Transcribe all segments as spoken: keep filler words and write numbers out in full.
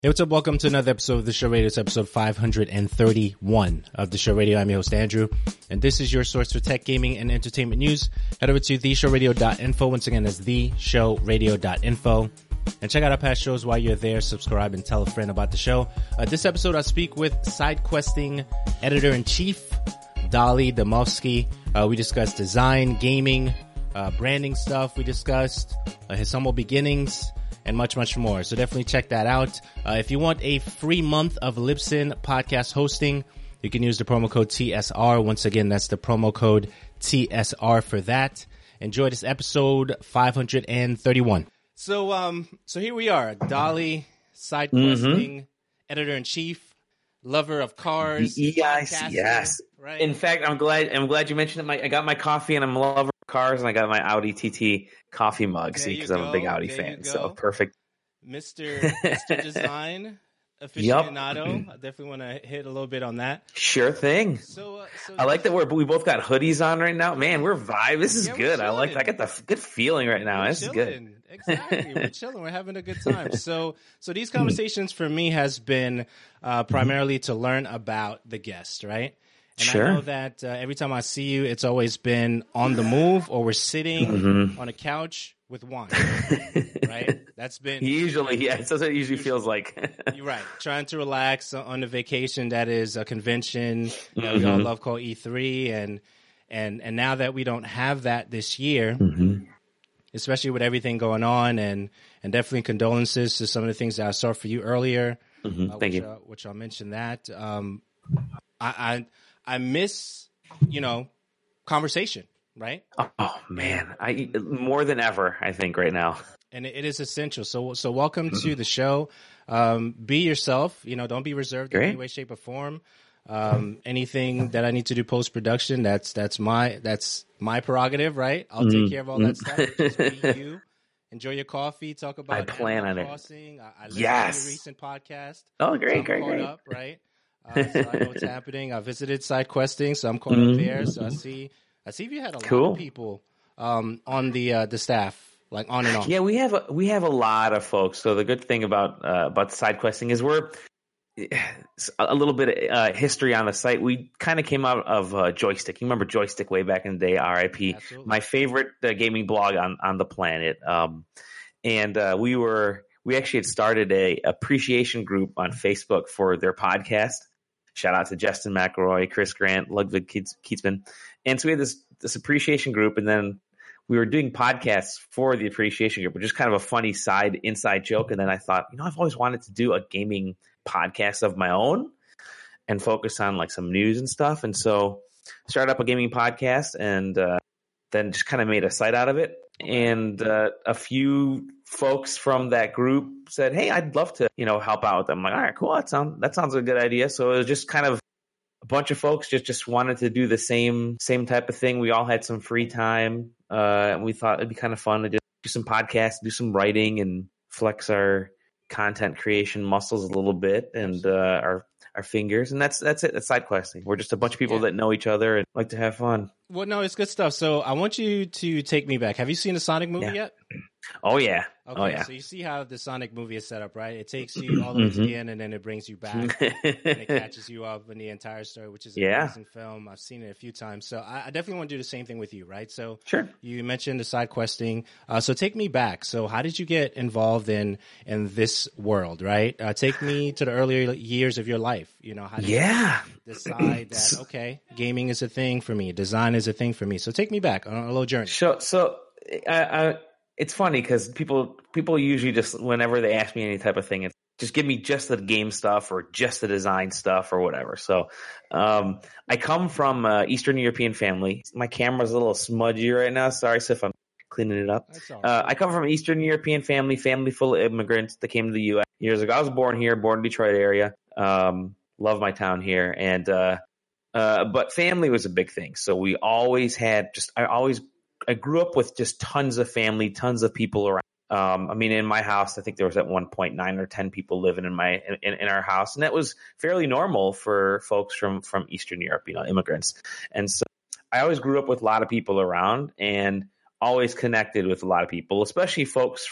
Hey, what's up? Welcome to another episode of The Show Radio. It's episode five hundred thirty-one of The Show Radio. I'm your host, Andrew, and this is your source for tech, gaming, and entertainment news. Head over to the show radio dot info. Once again, that's the show radio dot info. And check out our past shows while you're there. Subscribe and tell a friend about the show. Uh, this episode, I speak with SideQuesting Editor-in-Chief, Dali Domovsky. Uh, we discussed design, gaming, uh, branding stuff. We discussed uh, his humble beginnings, and much, much more. So definitely check that out. Uh, if you want a free month of Libsyn podcast hosting, you can use the promo code T S R. Once again, that's the promo code T S R for that. Enjoy Episode five hundred thirty-one. So, um, so here we are, Dali, SideQuesting, mm-hmm. Editor-in-Chief, lover of cars. Yes, yes. Right? In fact, I'm glad. I'm glad you mentioned it. My, I got my coffee, and I'm a lover of cars, and I got my Audi T T coffee mug. See, because I'm a big Audi there fan. So perfect. Mister Mister Design aficionado. Yep. I definitely want to hit a little bit on that. Sure thing. So, uh, so I like that we're we both got hoodies on right now. Man, we're vibe. This is yeah, good. I like. I got the f- good feeling right now. We're this chilling. is good. Exactly. We're chilling. We're having a good time. So, so these conversations for me has been uh, primarily to learn about the guest, right? And sure. I know that uh, every time I see you, it's always been on the move, or we're sitting mm-hmm. on a couch with wine, right? That's been usually, yeah. That's what it usually feels like. You're right. Trying to relax on a vacation that is a convention. You know, mm-hmm. we all love called E three, and and and now that we don't have that this year, mm-hmm. especially with everything going on, and and definitely condolences to some of the things that I saw for you earlier. Mm-hmm. Uh, Thank which, you. Uh, which I'll mention that. Um, I, I I miss you know conversation. Right? Oh man, I more than ever, I think right now. And it is essential. So, so welcome to the show. Um, be yourself. You know, don't be reserved Great. in any way, shape, or form. Um, anything that I need to do post production, that's that's my that's my prerogative. Right? I'll mm-hmm. take care of all that stuff. Just be you. Enjoy your coffee. Talk about. I plan on Crossing. it. I, I listened yes. to your recent podcast. Oh, great, so I'm great, caught great. Up, right? Uh, so I know what's happening. I visited SideQuesting, so I'm caught mm-hmm. up there. So I see. I see you had a cool. lot of people um, on the uh, the staff, like on and off. Yeah, we have a, we have a lot of folks. So the good thing about uh, about SideQuesting is we're a little bit of uh, history on the site. We kind of came out of uh, Joystick. You remember Joystick way back in the day? R I P. Absolutely. My favorite uh, gaming blog on on the planet. Um, and uh, we were we actually had started a appreciation group on Facebook for their podcast. Shout out to Justin McElroy, Chris Grant, Ludwig Keatsman. And so we had this, this appreciation group, and then we were doing podcasts for the appreciation group, which is kind of a funny side inside joke. And then I thought, you know, I've always wanted to do a gaming podcast of my own and focus on like some news and stuff. And so started up a gaming podcast, and uh, then just kind of made a site out of it. And uh, a few folks from that group said, hey, I'd love to, you know, help out with them. I'm like, all right, cool. That sounds, that sounds like a good idea. So it was just kind of a bunch of folks just, just wanted to do the same, same type of thing. We all had some free time. Uh, and we thought it'd be kind of fun to just do some podcasts, do some writing, and flex our content creation muscles a little bit, and uh, our, our fingers. And that's, that's it. That's SideQuesting. We're just a bunch of people yeah. that know each other and like to have fun. Well, no, it's good stuff. So I want you to take me back. Have you seen the Sonic movie yeah. yet? Oh, yeah. Okay, oh, yeah. So you see how the Sonic movie is set up, right? It takes you all the way to the end, and then it brings you back, and it catches you up in the entire story, which is an yeah. amazing film. I've seen it a few times. So I, I definitely want to do the same thing with you, right? So sure. You mentioned the SideQuesting. Uh, so take me back. So how did you get involved in in this world, right? Uh, take me to the earlier years of your life. You know, how did yeah. you decide that, okay, gaming is a thing for me, design is a thing for me. So take me back on a little journey. So, so I, I it's funny because people people usually just, whenever they ask me any type of thing, it's just give me just the game stuff or just the design stuff or whatever. So um, I come from uh, Eastern European family. My camera's a little smudgy right now. Sorry, so if I'm cleaning it up. Uh, I come from an Eastern European family, family full of immigrants that came to the U S years ago. I was born here, born in Detroit area. Um, love my town here. And uh, uh, but family was a big thing. So we always had just, I always I grew up with just tons of family, tons of people around. Um, I mean, in my house, I think there was at one point nine or ten people living in my in, in our house, and that was fairly normal for folks from from Eastern Europe, you know, immigrants. And so I always grew up with a lot of people around, and always connected with a lot of people, especially folks from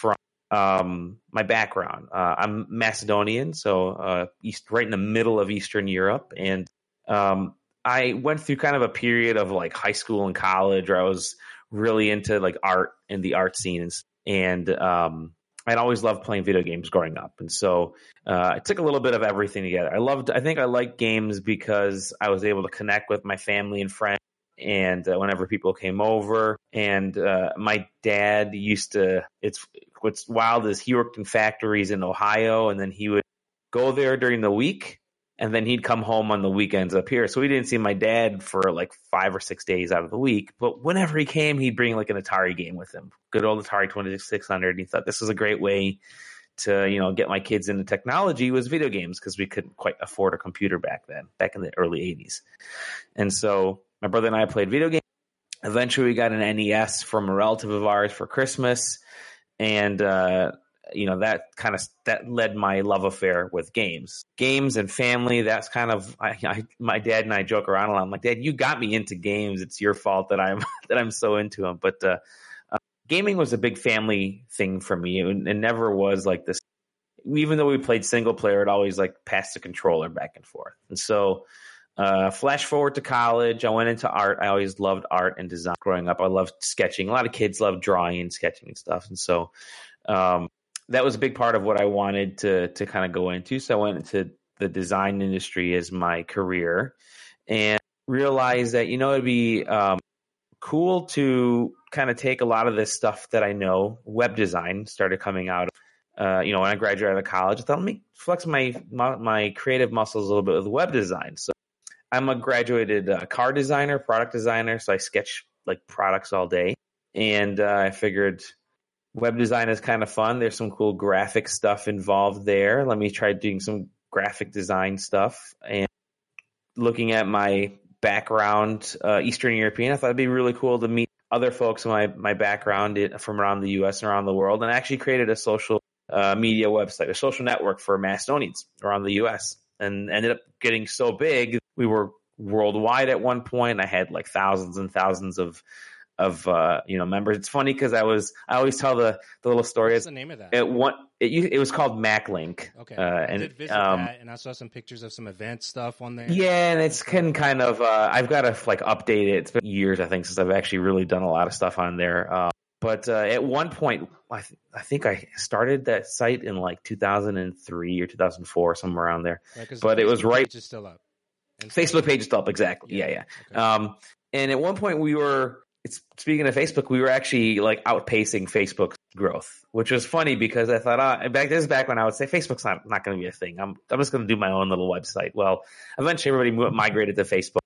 um, my background. Uh, I'm Macedonian, so uh, east, right in the middle of Eastern Europe, and um, I went through kind of a period of like high school and college where I was really into like art and the art scenes, and um, I'd always loved playing video games growing up, and so uh, I took a little bit of everything together. I loved, I think I liked games because I was able to connect with my family and friends. And uh, whenever people came over, and uh, my dad used to, it's what's wild is he worked in factories in Ohio, and then he would go there during the week, and then he'd come home on the weekends up here. So we didn't see my dad for like five or six days out of the week. But whenever he came, he'd bring like an Atari game with him, good old Atari twenty-six hundred. And he thought this was a great way to, you know, get my kids into technology was video games, because we couldn't quite afford a computer back then, back in the early eighties. And so my brother and I played video games. Eventually, we got an N E S from a relative of ours for Christmas, and uh, you know that kind of that led my love affair with games, games and family. That's kind of I, I, my dad and I joke around a lot. I'm like, Dad, you got me into games. It's your fault that I'm that I'm so into them. But uh, uh, gaming was a big family thing for me. It, it never was like this. Even though we played single player, it always like passed the controller back and forth, and so. Uh, flash forward to college, I went into art. I always loved art and design growing up. I loved sketching. A lot of kids love drawing and sketching and stuff. And so um, that was a big part of what I wanted to to kind of go into. So I went into the design industry as my career and realized that, you know, it'd be um, cool to kind of take a lot of this stuff that I know. Web design started coming out. Uh, you know, when I graduated out of college, I thought, let me flex my, my, my creative muscles a little bit with web design. So I'm a graduated uh, car designer, product designer, so I sketch like products all day. And uh, I figured web design is kind of fun. There's some cool graphic stuff involved there. Let me try doing some graphic design stuff. And looking at my background, uh, Eastern European, I thought it'd be really cool to meet other folks in my, my background from around the U S and around the world, and I actually created a social uh, media website, a social network for Macedonians around the U S, and ended up getting so big. We were worldwide at one point. I had like thousands and thousands of, of uh, you know, members. It's funny because I was, I always tell the, the little story. What's the name of that? It, one, it, it was called MacLink. Okay. Uh, I and, did visit um, that, and I saw some pictures of some event stuff on there. Yeah, and it's can kind of, uh, I've got to like update it. It's been years, I think, since I've actually really done a lot of stuff on there. Uh, but uh, at one point, I, th- I think I started that site in like two thousand three or two thousand four, somewhere around there. Right, but it was right. Page is still up. And Facebook page is still up, exactly. Yeah, yeah. yeah. Okay. Um, and at one point, we were. It's speaking of Facebook, we were actually like outpacing Facebook's growth, which was funny because I thought, ah, back this is back when I would say Facebook's not not going to be a thing. I'm I'm just going to do my own little website. Well, eventually, everybody migrated to Facebook.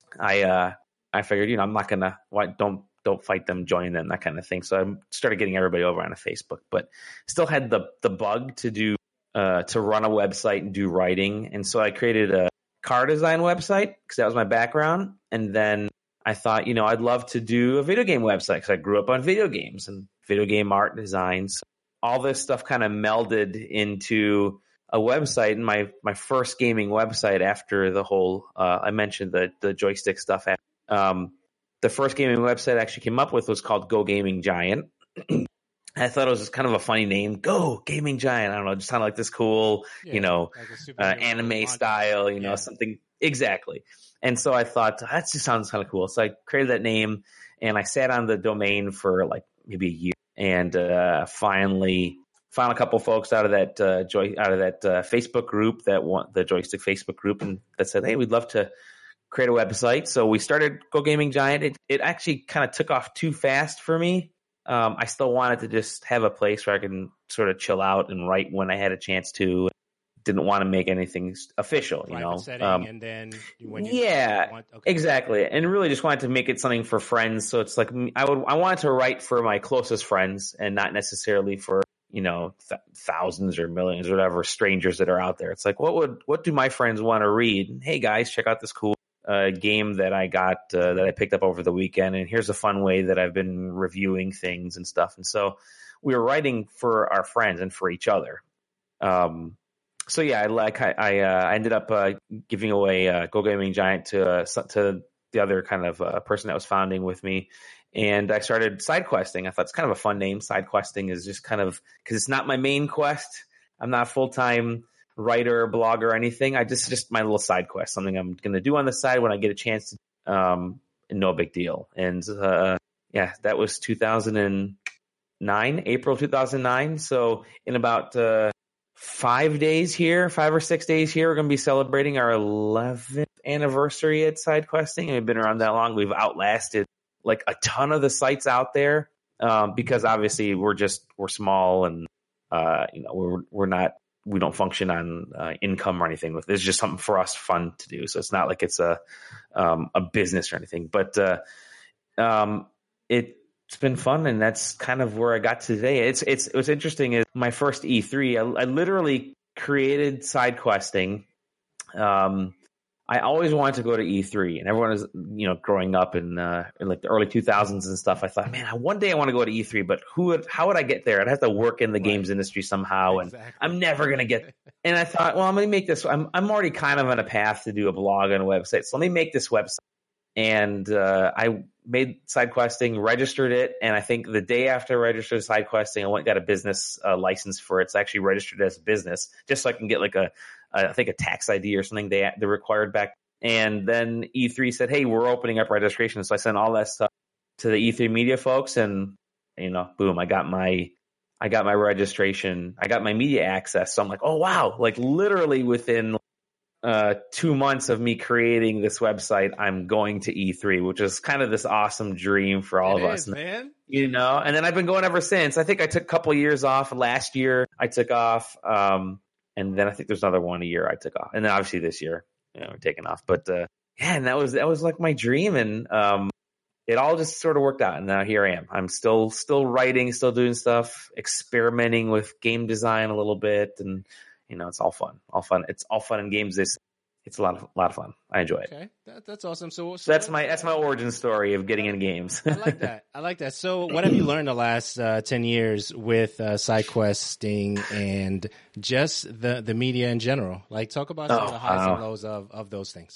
I uh, I figured, you know, I'm not going to why don't. Don't fight them, join them, that kind of thing. So I started getting everybody over onto Facebook, but still had the the bug to do uh, to run a website and do writing. And so I created a car design website because that was my background. And then I thought, you know, I'd love to do a video game website because I grew up on video games and video game art designs. All this stuff kind of melded into a website. And my my first gaming website after the whole uh, I mentioned the the joystick stuff. Um, The first gaming website I actually came up with was called Go Gaming Giant. I thought it was just kind of a funny name, Go Gaming Giant. I don't know, just sounded like this cool, yeah, you know, like uh, anime style, you know, yeah. something exactly. And so I thought that just sounds kind of cool. So I created that name, and I sat on the domain for like maybe a year, and uh, finally found a couple folks out of that uh, joy out of that uh, Facebook group that want the joystick Facebook group, and that said, hey, we'd love to create a website. So we started Go Gaming Giant. It, it actually kind of took off too fast for me. Um, I still wanted to just have a place where I can sort of chill out and write when I had a chance to. Didn't want to make anything official, you Private know. Setting, um, and then when you yeah, want, okay. exactly. And really just wanted to make it something for friends. So it's like I would I wanted to write for my closest friends and not necessarily for, you know, th- thousands or millions or whatever strangers that are out there. It's like, what would what do my friends want to read? Hey guys, check out this cool uh, game that I got uh, that I picked up over the weekend, and here's a fun way that I've been reviewing things and stuff. And so we were writing for our friends and for each other. Um, so yeah, I like I I, uh, I ended up uh, giving away uh, Go Gaming Giant to uh, to the other kind of uh, person that was founding with me, and I started side questing. I thought it's kind of a fun name. Side questing is just kind of, because it's not my main quest. I'm not a full-time writer, blogger, or anything. I just, just my little side quest, something I'm going to do on the side when I get a chance to, um, no big deal. And, uh, yeah, that was two thousand nine, April two thousand nine. So in about, uh, five days here, five or six days here, we're going to be celebrating our eleventh anniversary at side questing. We've been around that long. We've outlasted like a ton of the sites out there, um, because obviously we're just, we're small and, uh, you know, we're, we're not, we don't function on uh, income or anything with this. It's just something for us fun to do. So it's not like it's a, um, a business or anything, but, uh, um, it, it's been fun. And that's kind of where I got to today. It's, it's, what's interesting is my first E three, I, I literally created side questing. Um, I always wanted to go to E three, and everyone was, you know, growing up in, uh, in like the early two thousands and stuff. I thought, man, one day I want to go to E three, but who would, how would I get there? I'd have to work in the right. games industry somehow. Exactly. And I'm never going to get, and I thought, well, I'm going to make this, I'm, I'm already kind of on a path to do a blog and a website. So let me make this website. And, uh, I made side questing, registered it. And I think the day after I registered side questing, I went and got a business uh, license for it. It's actually registered as a business, just so I can get like a, a I think a tax I D or something they, they required back. And then E three said, hey, we're opening up registration. So I sent all that stuff to the E three media folks, and, you know, boom, I got my, I got my registration. I got my media access. So I'm like, oh, wow. Like literally within uh, two months of me creating this website, I'm going to E three, which is kind of this awesome dream for all it of is, us, man. You know, and then I've been going ever since. I think I took a couple of years off. Last year I took off. Um, and then I think there's another one a year I took off. And then obviously this year, you know, we're taking off. But, uh, yeah, and that was, that was like my dream. And, um, it all just sort of worked out. And now here I am. I'm still, still writing, still doing stuff, experimenting with game design a little bit. And, you know, it's all fun, all fun. It's all fun in games. This, it's a lot of, a lot of fun. I enjoy it. Okay. That, that's awesome. So, so, so that's my, that's my origin story of getting in games. I like that. I like that. So what have you learned the last uh, ten years with uh, side questing and just the, the media in general? Like talk about some oh, of the highs wow. and lows of, of those things.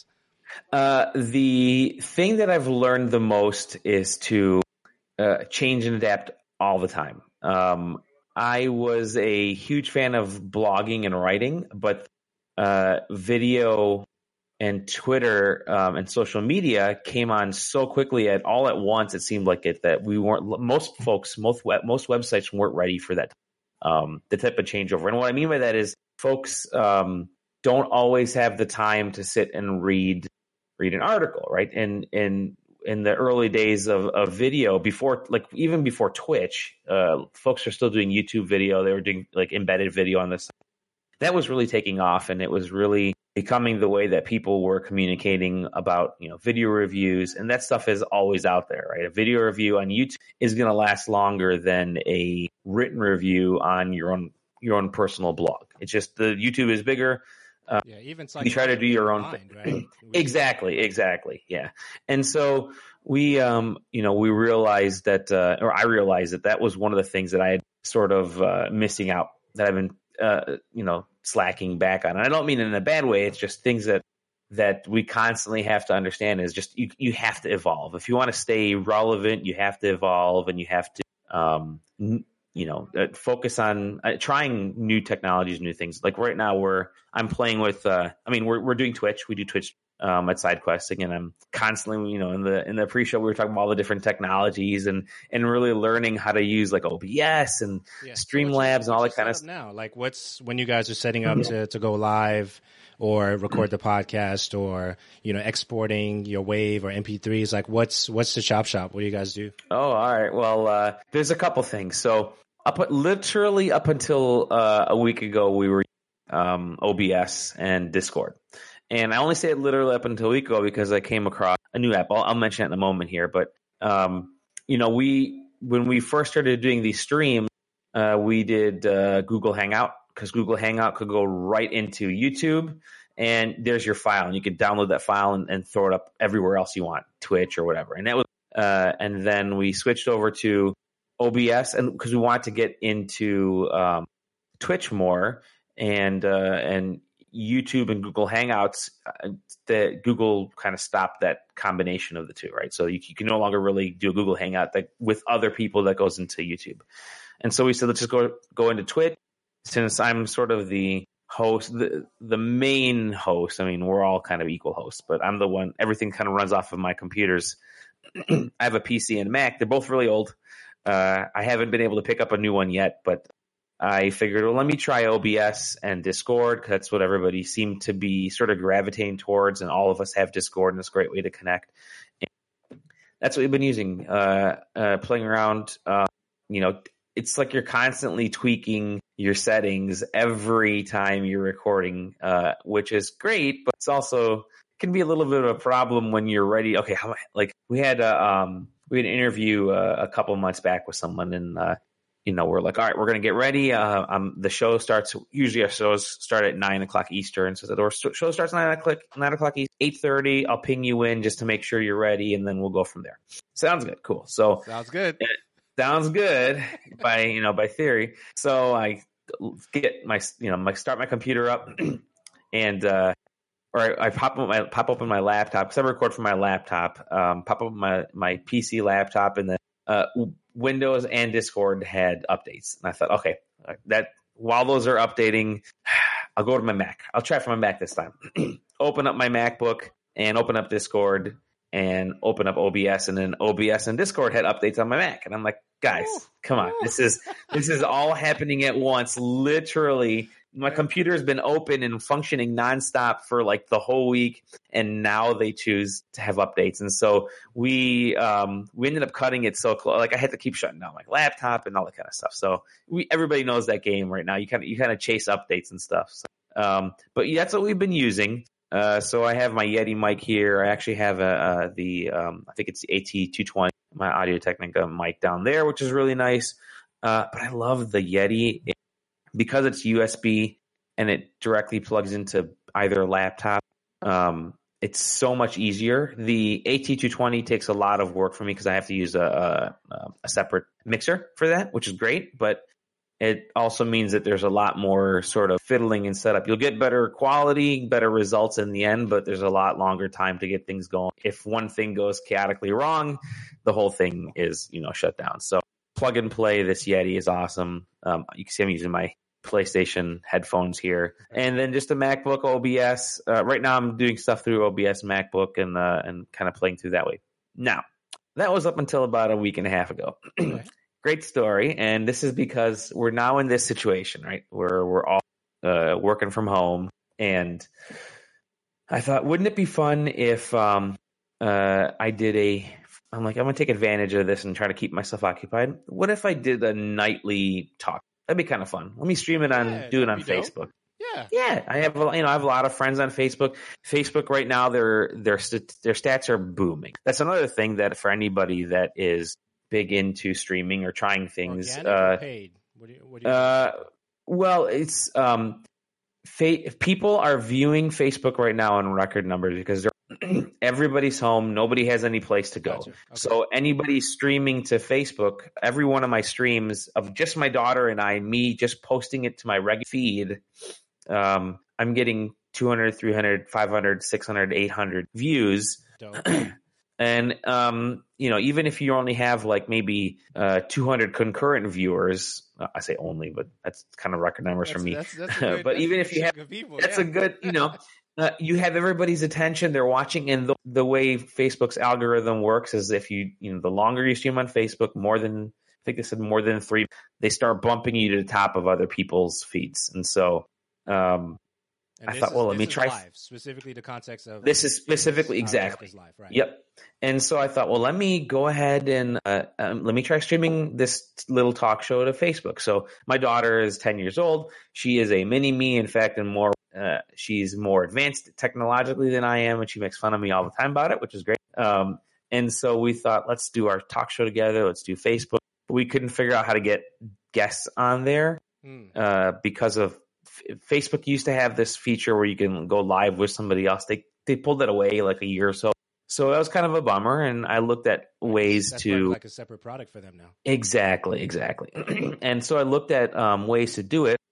Uh, the thing that I've learned the most is to uh, change and adapt all the time. Um, I was a huge fan of blogging and writing, but uh, video and Twitter um, and social media came on so quickly at all at once. It seemed like it that we weren't. Most folks, most web, most websites weren't ready for that. Um, the type of changeover, and what I mean by that is folks um, don't always have the time to sit and read read an article, right? And and in the early days of, of video, before like even before Twitch, uh, folks are still doing YouTube video. They were doing like embedded video on this. That was really taking off, and it was really becoming the way that people were communicating about, you know, video reviews, and that stuff is always out there, right? A video review on YouTube is going to last longer than a written review on your own your own personal blog. It's just the YouTube is bigger. Uh, yeah, even like you try to do your own mind, thing. Right? exactly, exactly. Yeah. And so we, um, you know, we realized that, uh, or I realized that that was one of the things that I had sort of uh, missing out, that I've been, uh, you know, slacking back on. And I don't mean in a bad way. It's just things that, that we constantly have to understand is just, you, you have to evolve. If you want to stay relevant, you have to evolve, and you have to, um, n- you know, uh, focus on uh, trying new technologies, new things. Like right now we're, I'm playing with, uh, I mean, we're, we're doing Twitch. We do Twitch, um, at side questing, and I'm constantly, you know, in the, in the pre-show, we were talking about all the different technologies and, and really learning how to use like O B S and yeah. Streamlabs and all that kind of stuff. Now, like what's, when you guys are setting up to, to go live or record the podcast or, you know, exporting your WAV or M P threes, like what's, what's the chop shop? What do you guys do? Oh, all right. Well, uh, there's a couple things. So, Up literally up until uh, a week ago, we were um, O B S and Discord, and I only say it literally up until a week ago because I came across a new app. I'll, I'll mention it in a moment here, but um, you know, we when we first started doing these streams, uh, we did uh, Google Hangout, because Google Hangout could go right into YouTube, and there's your file, and you could download that file and, and throw it up everywhere else you want, Twitch or whatever. And that was, uh, and then we switched over to O B S, and because we wanted to get into um, Twitch more, and uh, and YouTube and Google Hangouts, uh, the Google kind of stopped that combination of the two, right? So you, you can no longer really do a Google Hangout that, with other people that goes into YouTube. And so we said, let's just go go into Twitch. Since I'm sort of the host, the, the main host, I mean, we're all kind of equal hosts, but I'm the one, everything kind of runs off of my computers. I have a P C and Mac. They're both really old. Uh, I haven't been able to pick up a new one yet, but I figured, well, let me try O B S and Discord, because that's what everybody seemed to be sort of gravitating towards, and all of us have Discord, and it's a great way to connect. And that's what we've been using, uh, uh, playing around. Uh, you know, it's like you're constantly tweaking your settings every time you're recording, uh, which is great, but it's also can be a little bit of a problem when you're ready. Okay, how like we had a um, we had an interview uh, a couple months back with someone, and uh, you know, we're like, all right, we're gonna get ready. Uh, um, the show starts. Usually, our shows start at nine o'clock Eastern, so the show starts at nine o'clock nine o'clock East, eight thirty. I'll ping you in just to make sure you're ready, and then we'll go from there. Sounds good, cool. So sounds good. It, sounds good by you know by theory. So I get my you know my start my computer up, and uh, or I, I pop up my pop open my laptop because I record from my laptop. Um, pop up my my P C laptop, and then uh, Windows and Discord had updates, and I thought, okay, that while those are updating, I'll go to my Mac. I'll try for my Mac this time. Open up my MacBook and open up Discord and open up O B S, and then O B S and Discord had updates on my Mac, and I'm like, guys, come on, this is this is all happening at once. Literally, my computer has been open and functioning nonstop for like the whole week, and now they choose to have updates. And so we um, we ended up cutting it so close. Like I had to keep shutting down my laptop and all that kind of stuff. So we everybody knows that game right now. You kind of you kind of chase updates and stuff. So, um, but yeah, that's what we've been using. Uh, so I have my Yeti mic here. I actually have a, uh, the um, I think it's the A T two twenty, my Audio-Technica mic down there, which is really nice. Uh, but I love the Yeti it, because it's U S B and it directly plugs into either laptop. Um, it's so much easier. The A T two twenty takes a lot of work for me because I have to use a, a, a separate mixer for that, which is great, but it also means that there's a lot more sort of fiddling and setup. You'll get better quality, better results in the end, but there's a lot longer time to get things going. If one thing goes chaotically wrong, the whole thing is, you know, shut down. So plug and play, this Yeti is awesome. Um, you can see I'm using my PlayStation headphones here. And then just a MacBook O B S. Uh, right now I'm doing stuff through O B S MacBook and uh, and kind of playing through that way. Now, that was up until about a week and a half ago. Great story, and this is because we're now in this situation, right? Where we're all uh, working from home, and I thought, wouldn't it be fun if um, uh, I did a? I'm like, I'm gonna take advantage of this and try to keep myself occupied. What if I did a nightly talk? That'd be kind of fun. Let me stream it on, yeah, do it on Facebook. Dope. Yeah, yeah. I have, you know, I have a lot of friends on Facebook. Facebook right now, their their their stats are booming. That's another thing that for anybody that is big into streaming or trying things. Organic uh, or paid? What do you, what do you uh, well, it's um, fa- people are viewing Facebook right now in record numbers because they're everybody's home. Nobody has any place to go. Gotcha. Okay. So anybody streaming to Facebook, every one of my streams of just my daughter and I, me just posting it to my regular feed, um, I'm getting two hundred, three hundred, five hundred, six hundred, eight hundred views. And, um, you know, even if you only have like maybe uh, two hundred concurrent viewers, I say only, but that's kind of record numbers that's, for me. That's, that's good, but even if you have, people, that's yeah. a good, you know, uh, you have everybody's attention. They're watching. And the, the way Facebook's algorithm works is if you, you know, the longer you stream on Facebook, more than, I think they said more than three, they start bumping you to the top of other people's feeds. And so, um, And I thought, is, well, let me is try. Live, specifically the context of this is specifically exactly. Live, right. Yep. And so I thought, well, let me go ahead and uh, um, let me try streaming this little talk show to Facebook. So my daughter is ten years old. She is a mini me, in fact, and more. Uh, she's more advanced technologically than I am, and she makes fun of me all the time about it, which is great. Um, and so we thought, let's do our talk show together. Let's do Facebook. We couldn't figure out how to get guests on there mm. uh, because of Facebook used to have this feature where you can go live with somebody else. They they pulled it away like a year or so. So that was kind of a bummer. And I looked at ways That's to like a separate product for them now. Exactly, exactly. And so I looked at um, ways to do it.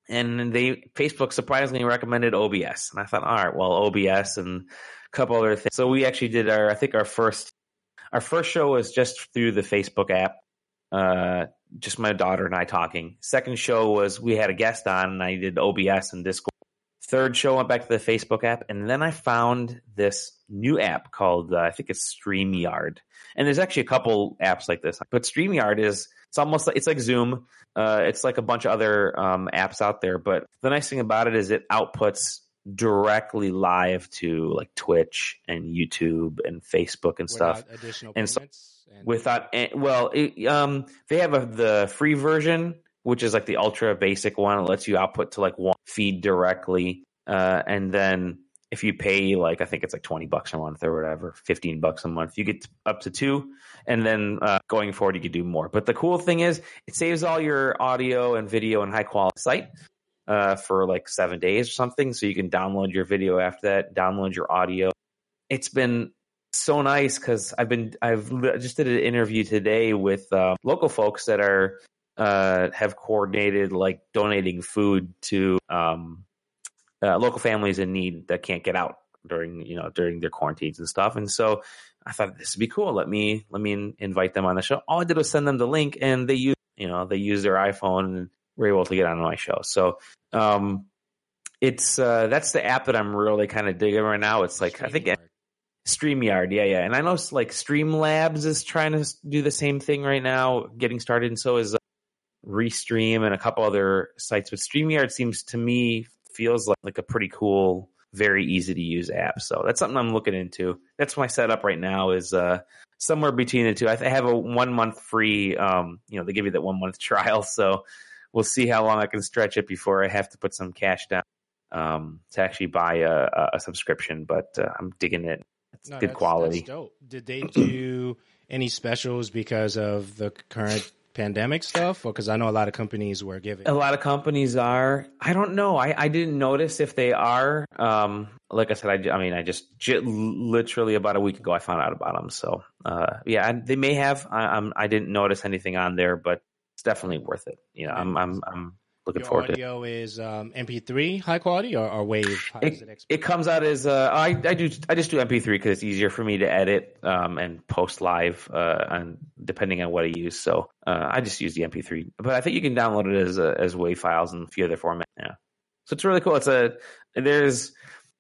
and they Facebook surprisingly recommended O B S, and I thought, all right, well, O B S and a couple other things. So we actually did our, I think our first, our first show was just through the Facebook app, uh, just my daughter and I talking. Second show was we had a guest on, and I did O B S and Discord. Third show went back to the Facebook app, and then I found this new app called, uh, I think it's StreamYard. And there's actually a couple apps like this, but StreamYard is, it's almost like, it's like Zoom. Uh, it's like a bunch of other um, apps out there, but the nice thing about it is it outputs directly live to like Twitch and YouTube and Facebook and stuff. Without additional and payments? So, and- without, well, it, um, they have a, the free version, which is like the ultra basic one. It lets you output to like one feed directly. Uh, and then if you pay like, I think it's like twenty bucks a month or whatever, fifteen bucks a month, you get up to two. And then uh, going forward, you could do more. But the cool thing is it saves all your audio and video in high quality site uh, for like seven days or something. So you can download your video after that, download your audio. It's been so nice because I've been, I've I just did an interview today with uh, local folks that are, Uh, have coordinated like donating food to um, uh, local families in need that can't get out during you know during their quarantines and stuff. And so I thought this would be cool. Let me let me in, invite them on the show. All I did was send them the link, and they use you know they use their iPhone and were able to get on my show. So um, it's uh, that's the app that I'm really kind of digging right now. It's like I think StreamYard, yeah, yeah. And I know like Streamlabs is trying to do the same thing right now, getting started, and so is. Uh, Restream and a couple other sites, but StreamYard seems to me feels like, like a pretty cool, very easy to use app. So that's something I'm looking into. That's my setup right now is uh, somewhere between the two. I have a one month free, um, you know, they give you that one month trial. So we'll see how long I can stretch it before I have to put some cash down um, to actually buy a, a subscription. But uh, I'm digging it. It's no, good that's, quality. That's dope. Did they do any specials because of the current pandemic stuff, or because I know a lot of companies were giving? A lot of companies are. I don't know. I, I didn't notice if they are. Um, like I said, I, I mean, I just j- literally about a week ago I found out about them. So uh, yeah, they may have. I, I'm. I didn't notice anything on there, but it's definitely worth it. You know, I'm. I'm. I'm looking Your forward to it. audio is um, M P three high quality or, or Wave? How does It, it, it comes out as uh, I, I do I just do M P three because it's easier for me to edit um, and post live uh, and depending on what I use. So uh, I just use the M P three, but I think you can download it as uh, as WAV files and a few other formats. Yeah, so it's really cool. It's a there's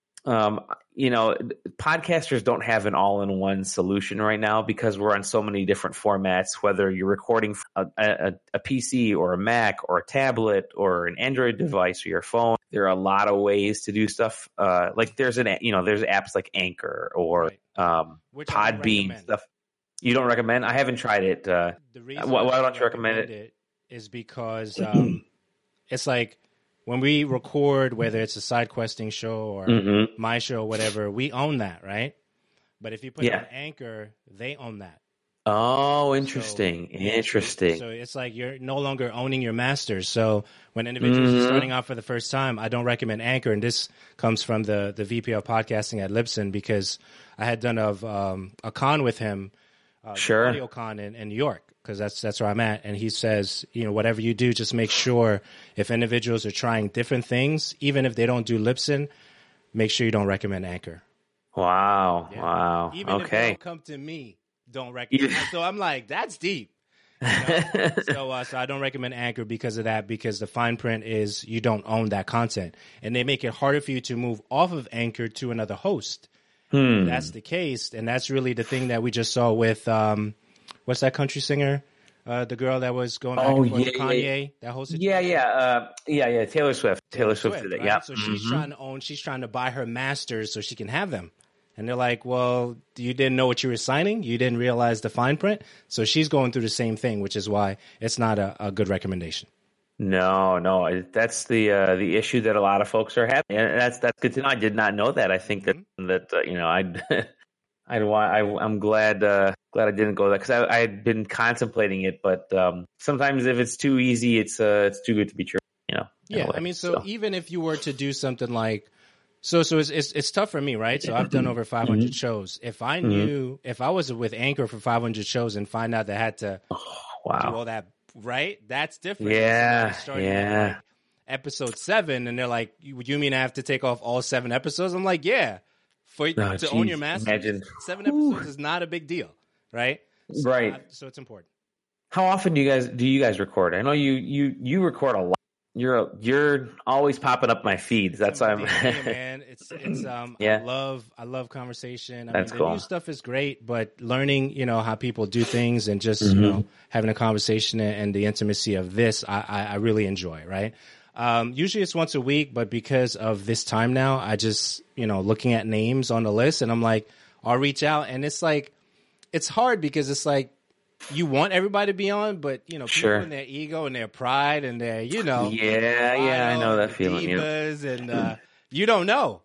um, you know podcasters don't have an all in one solution right now because we're on so many different formats. Whether you're recording a, a, a P C or a Mac or a tablet or an Android device or your phone. There are a lot of ways to do stuff. Uh, like there's an, you know, there's apps like Anchor or Right. um, Podbean stuff. You don't recommend? I haven't tried it. Uh, The reason why, why I don't you recommend it? it is because um, it's like when we record, whether it's a side questing show or Mhm. my show, or whatever, we own that, right? But if you put Yeah. it on Anchor, they own that. Oh, interesting. So- interesting. So it's like you're no longer owning your masters. So when individuals Mhm. are starting out for the first time, I don't recommend Anchor. And this comes from the, the V P of podcasting at Libsyn because I had done a, um, a con with him, uh, the Sure. audio con in, in New York, because that's, that's where I'm at. And he says, you know, whatever you do, just make sure if individuals are trying different things, even if they don't do Libsyn, make sure you don't recommend Anchor. Wow. Yeah. Wow. Even if they okay. don't come to me, don't recommend. Yeah. So I'm like, that's deep. You know? so, uh, so I don't recommend Anchor because of that, because the fine print is you don't own that content, and they make it harder for you to move off of Anchor to another host. Hmm. That's the case, and that's really the thing that we just saw with um, what's that country singer, uh, the girl that was going back Oh, and forth yeah, with yeah, Kanye that hosted. Yeah, yeah, uh, yeah, yeah. Taylor Swift. Taylor, Swift, did it. right? Yeah. So she's Mhm. trying to own. She's trying to buy her masters so she can have them. And they're like, well, you didn't know what you were signing. You didn't realize the fine print. So she's going through the same thing, which is why it's not a, a good recommendation. No, no, it- that's the uh, the issue that a lot of folks are having, and that's that's good to know. I did not know that. I think that that uh, you know, I'd I'd want. I, I'm glad uh, glad I didn't go there because I, I had been contemplating it, but um, sometimes if it's too easy, it's uh, it's too good to be true. You know. in a Yeah, way. I mean, so, even if you were to do something like, so so it's it's, it's tough for me, right? So I've done over five hundred shows. If I knew, if I was with Anchor for five hundred shows and find out that I had to do wow. all that, right? That's different. Yeah, Somebody starting yeah. at, like, episode seven, and they're like, "You, you mean I have to take off all seven episodes?" I'm like, "Yeah, for Oh, to geez. own your master, Imagine. seven Whew. episodes is not a big deal, right? So, Right. uh, so it's important. How often do you guys do you guys record? I know you you you record a lot. You're you're always popping up my feeds. That's why I'm. Yeah, man. It's it's um. Yeah. I love I love conversation. I That's mean, the cool. new stuff is great, but learning, you know, how people do things and just Mm-hmm. you know having a conversation and, and the intimacy of this, I, I I really enjoy. Right. Um. Usually it's once a week, but because of this time now, I just you know looking at names on the list, and I'm like, I'll reach out, and it's like, it's hard because it's like. You want everybody to be on, but you know, people Sure. and their ego and their pride and their, you know, Yeah, yeah, I know wild that feeling. Yeah. divas and uh, you don't know.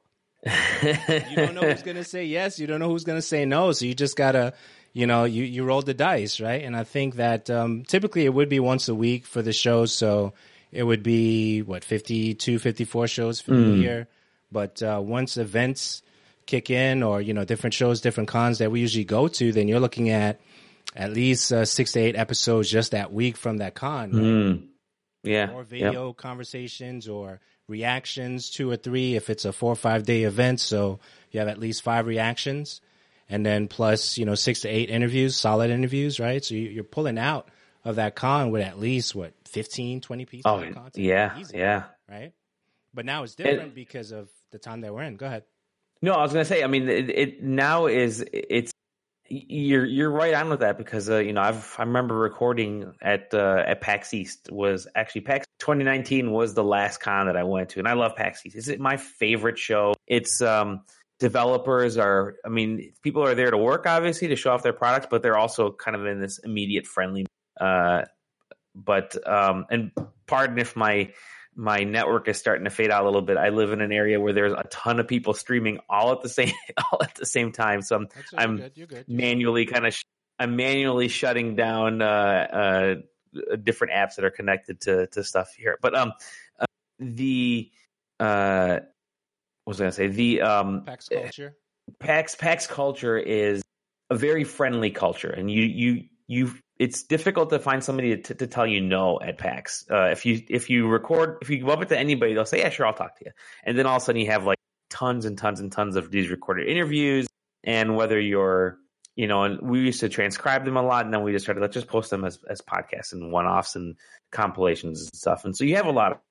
You don't know who's gonna say yes. You don't know who's gonna say no. So you just gotta, you know, you you roll the dice, right? And I think that um, typically it would be once a week for the shows. So it would be what fifty-two, fifty-four shows for the year. But uh, once events kick in, or you know, different shows, different cons that we usually go to, then you're looking at at least uh, six to eight episodes just that week from that con, right? Mm. Yeah. Or Yep. video conversations or reactions, two or three if it's a four or five day event. So you have at least five reactions, and then plus, you know, six to eight interviews, solid interviews, right? So you- you're pulling out of that con with at least what, fifteen, twenty pieces Oh, of content? yeah, Easy, yeah. right? But now it's different because of the time that we're in. Go ahead. No, I was gonna say. I mean, it, it now is it's you're you're right on with that because uh, you know I've I remember recording at uh, at PAX East was actually PAX twenty nineteen was the last con that I went to, and I love PAX East. It's my favorite show. It's um developers are I mean people are there to work obviously to show off their products, but they're also kind of in this immediate friendly. Uh, but um and pardon if my my network is starting to fade out a little bit. I live in an area where there's a ton of people streaming all at the same all at the same time. So I'm That's I'm you're good. You're good. You're manually kind of sh- I'm manually shutting down uh, uh, different apps that are connected to to stuff here. But um uh, the uh what was I gonna say the um PAX culture. PAX PAX culture is a very friendly culture, and you you you it's difficult to find somebody to, to tell you no at PAX. Uh, if you if you record if you go up to anybody, they'll say, "Yeah, sure, I'll talk to you." And then all of a sudden, you have like tons and tons and tons of these recorded interviews. And whether you're, you know, and we used to transcribe them a lot, and then we just started let's just post them as as podcasts and one offs and compilations and stuff. And so you have a lot of.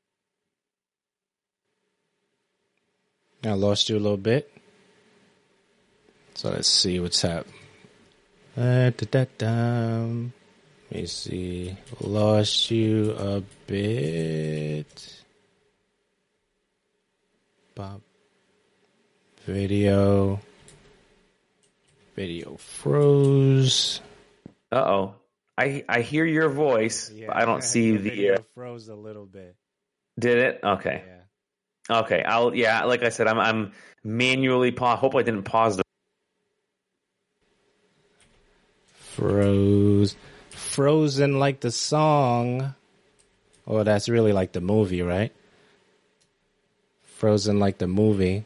I lost you a little bit. So let's see what's up. Uh, da, da, da. Let me see. Lost you a bit. Bob. Video. Video froze. Uh oh, I I hear your voice, but I don't see the the. video Uh, froze a little bit. did it? Okay. Yeah. Okay. I'll. Yeah. Like I said, I'm I'm manually pause. Hope I didn't pause the. Froze. Frozen like the song. Oh, that's really like the movie, right? Frozen like the movie.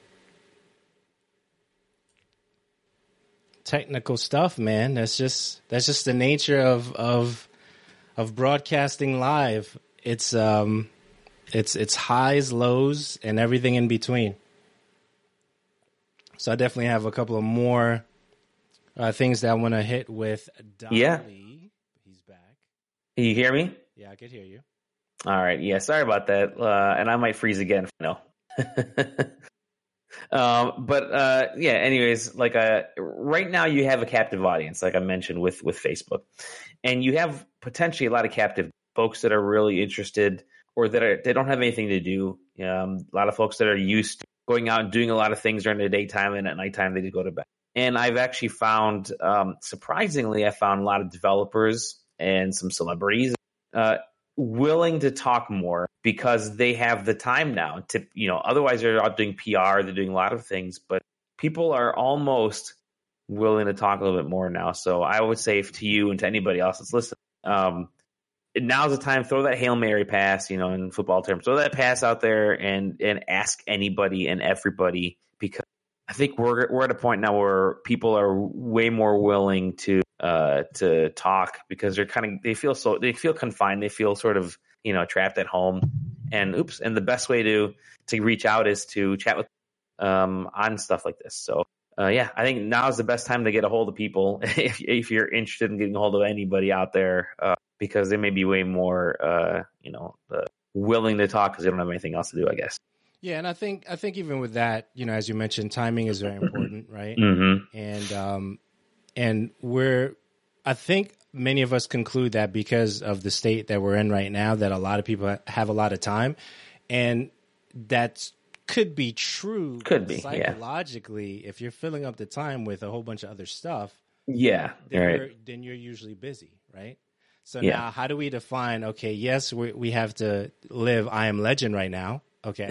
Technical stuff, man. That's just that's just the nature of of of broadcasting live. It's um it's it's highs, lows, and everything in between. So I definitely have a couple of more uh, things that I want to hit with Dolly. Yeah. He's back. You hear me? Yeah, I could hear you. All right. Yeah. Sorry about that. Uh, and I might freeze again. No. um, but uh, yeah. Anyways, like uh, right now you have a captive audience, like I mentioned with with Facebook, and you have potentially a lot of captive folks that are really interested or that are they don't have anything to do. Um, a lot of folks that are used to going out and doing a lot of things during the daytime, and at nighttime they just go to bed. And I've actually found, um, surprisingly, I found a lot of developers and some celebrities uh, willing to talk more because they have the time now to, you know, otherwise they're out doing P R, they're doing a lot of things, but people are almost willing to talk a little bit more now. So I would say to you and to anybody else that's listening, um, now's the time, throw that Hail Mary pass, you know, in football terms, throw that pass out there and, and ask anybody and everybody, because I think we're we're at a point now where people are way more willing to uh, to talk because they're kind of they feel so they feel confined, they feel sort of you know trapped at home, And oops, and the best way to to reach out is to chat with um on stuff like this. So uh, yeah, I think now is the best time to get a hold of people if if you're interested in getting a hold of anybody out there, uh, because they may be way more uh, you know uh, willing to talk because they don't have anything else to do, I guess. Yeah, and I think I think even with that, you know, as you mentioned, timing is very important, right? Mm-hmm. And um, and we're, I think many of us conclude that because of the state that we're in right now, that a lot of people have a lot of time, and that could be true. Could be psychologically, yeah. If you're filling up the time with a whole bunch of other stuff, yeah, then, right. you're, then you're usually busy, right? So yeah. now, how do we define? Okay, yes, we we have to live I Am Legend right now. Okay.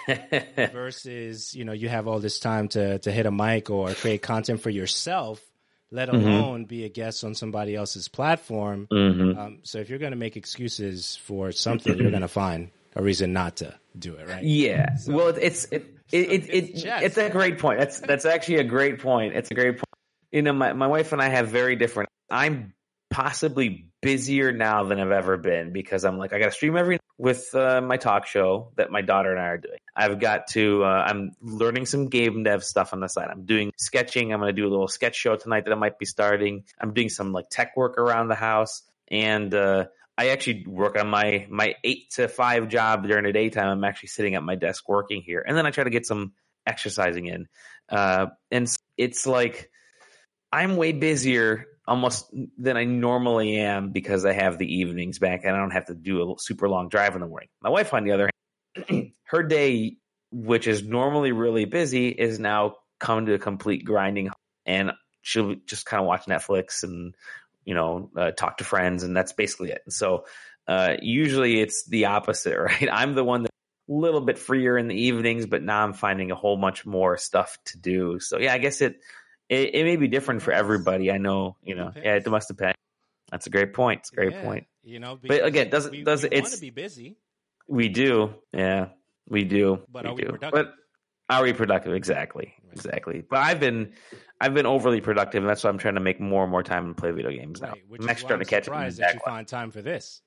Versus, you know, you have all this time to, to hit a mic or create content for yourself, let alone mm-hmm. be a guest on somebody else's platform. Mm-hmm. Um, so if you're going to make excuses for something, you're going to find a reason not to do it, right? Yeah. So, well, it's it, it, so it, it, it's, it's a great point. That's that's actually a great point. It's a great point. You know, my, my wife and I have very different. I'm possibly busier now than I've ever been because I'm like, I got to stream every night with uh, my talk show that my daughter and I are doing. I've got to, uh, I'm learning some game dev stuff on the side. I'm doing sketching. I'm going to do a little sketch show tonight that I might be starting. I'm doing some like tech work around the house. And uh, I actually work on my, my eight to five job during the daytime. I'm actually sitting at my desk working here. And then I try to get some exercising in. Uh, and it's like, I'm way busier almost than I normally am because I have the evenings back and I don't have to do a super long drive in the morning. My wife, on the other hand, her day, which is normally really busy, is now come to a complete grinding, and she'll just kind of watch Netflix and, you know, uh, talk to friends, and that's basically it. And so uh, usually it's the opposite, right? I'm the one that's a little bit freer in the evenings, but now I'm finding a whole bunch more stuff to do. So yeah, I guess it, It, it may be different for everybody. I know, you know, yeah, it must depend. That's a great point. It's a great yeah, point. You know, but again, does it, does we, it, we it's, want to be busy. We do. Yeah, we do. But we are we do. productive? But are we productive? Exactly. Right. Exactly. But I've been, I've been overly productive, and that's why I'm trying to make more and more time and play video games now. Right, which I'm is actually why trying I'm to catch up. Surprised that you find time for this.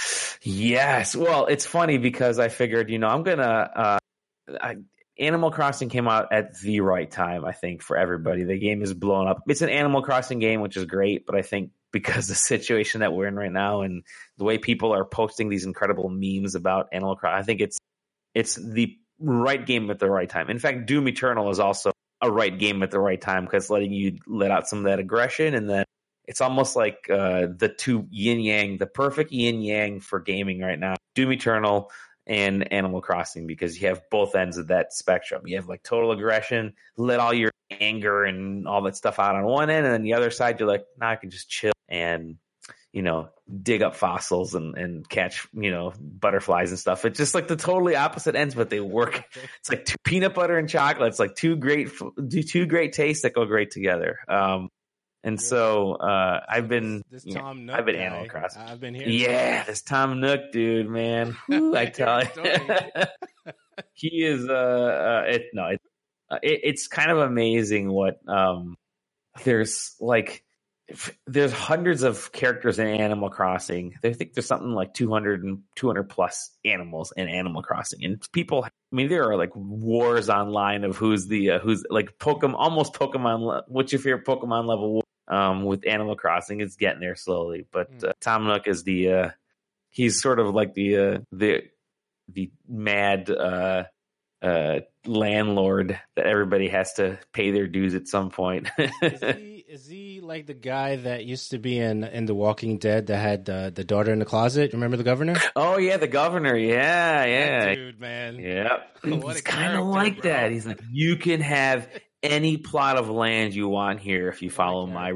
Yes. Well, it's funny because I figured, you know, I'm going to, uh, I, Animal Crossing came out at the right time, I think, for everybody. The game is blown up. It's an Animal Crossing game, which is great, but I think because the situation that we're in right now and the way people are posting these incredible memes about Animal Crossing, I think it's it's the right game at the right time. In fact, Doom Eternal is also a right game at the right time because it's letting you let out some of that aggression, and then it's almost like uh, the two yin-yang, the perfect yin-yang for gaming right now. Doom Eternal and Animal Crossing, because you have both ends of that spectrum. You have like total aggression, let all your anger and all that stuff out on one end, and then the other side, you're like, nah, I can just chill and, you know, dig up fossils and, and catch, you know, butterflies and stuff. It's just like the totally opposite ends, but they work. It's like two, peanut butter and chocolate. It's like two great, two great tastes that go great together. Um, And yeah. so uh, I've been, this, this Tom Nook I've been guy, Animal Crossing. I've been here. Yeah, this Tom Nook dude, man. Whew, I tell you, he is. Uh, uh, it no, it, uh, it, it's kind of amazing what um. There's like, there's hundreds of characters in Animal Crossing. I think there's something like two hundred and two hundred plus animals in Animal Crossing, and people. I mean, there are like wars online of who's the uh, who's like Pokemon, almost Pokemon. What's your favorite Pokemon level? Um, with Animal Crossing, it's getting there slowly. But uh, Tom Nook is the uh, he's sort of like the uh, the the mad uh, uh, landlord that everybody has to pay their dues at some point. is, he, is he like the guy that used to be in in The Walking Dead that had uh, the daughter in the closet? Remember the governor? Oh yeah, the governor. Yeah, yeah, that dude, man. Yeah, he's kind of like bro. that. He's like, you can have any plot of land you want here if you follow my.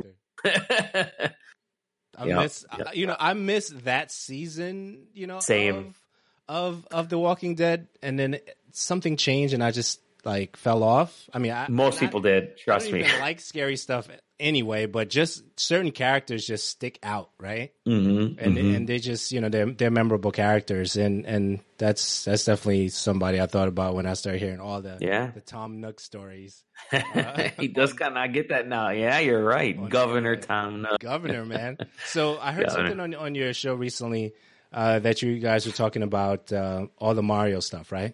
I yep, miss, yep. you know, I miss that season. You know, same of, of of The Walking Dead, and then something changed, and I just like fell off. I mean, I, most people I, did. Trust I don't me. even like scary stuff anyway, but just certain characters just stick out, right? Mm-hmm, and mm-hmm. and they just, you know, they're they're memorable characters, and and that's that's definitely somebody I thought about when I started hearing all the yeah. the Tom Nook stories. Uh, he does kind of get that now. Yeah, you're right, Governor Tom Nook. Governor, man. So I heard Governor. something on on your show recently uh, that you guys were talking about uh, all the Mario stuff, right?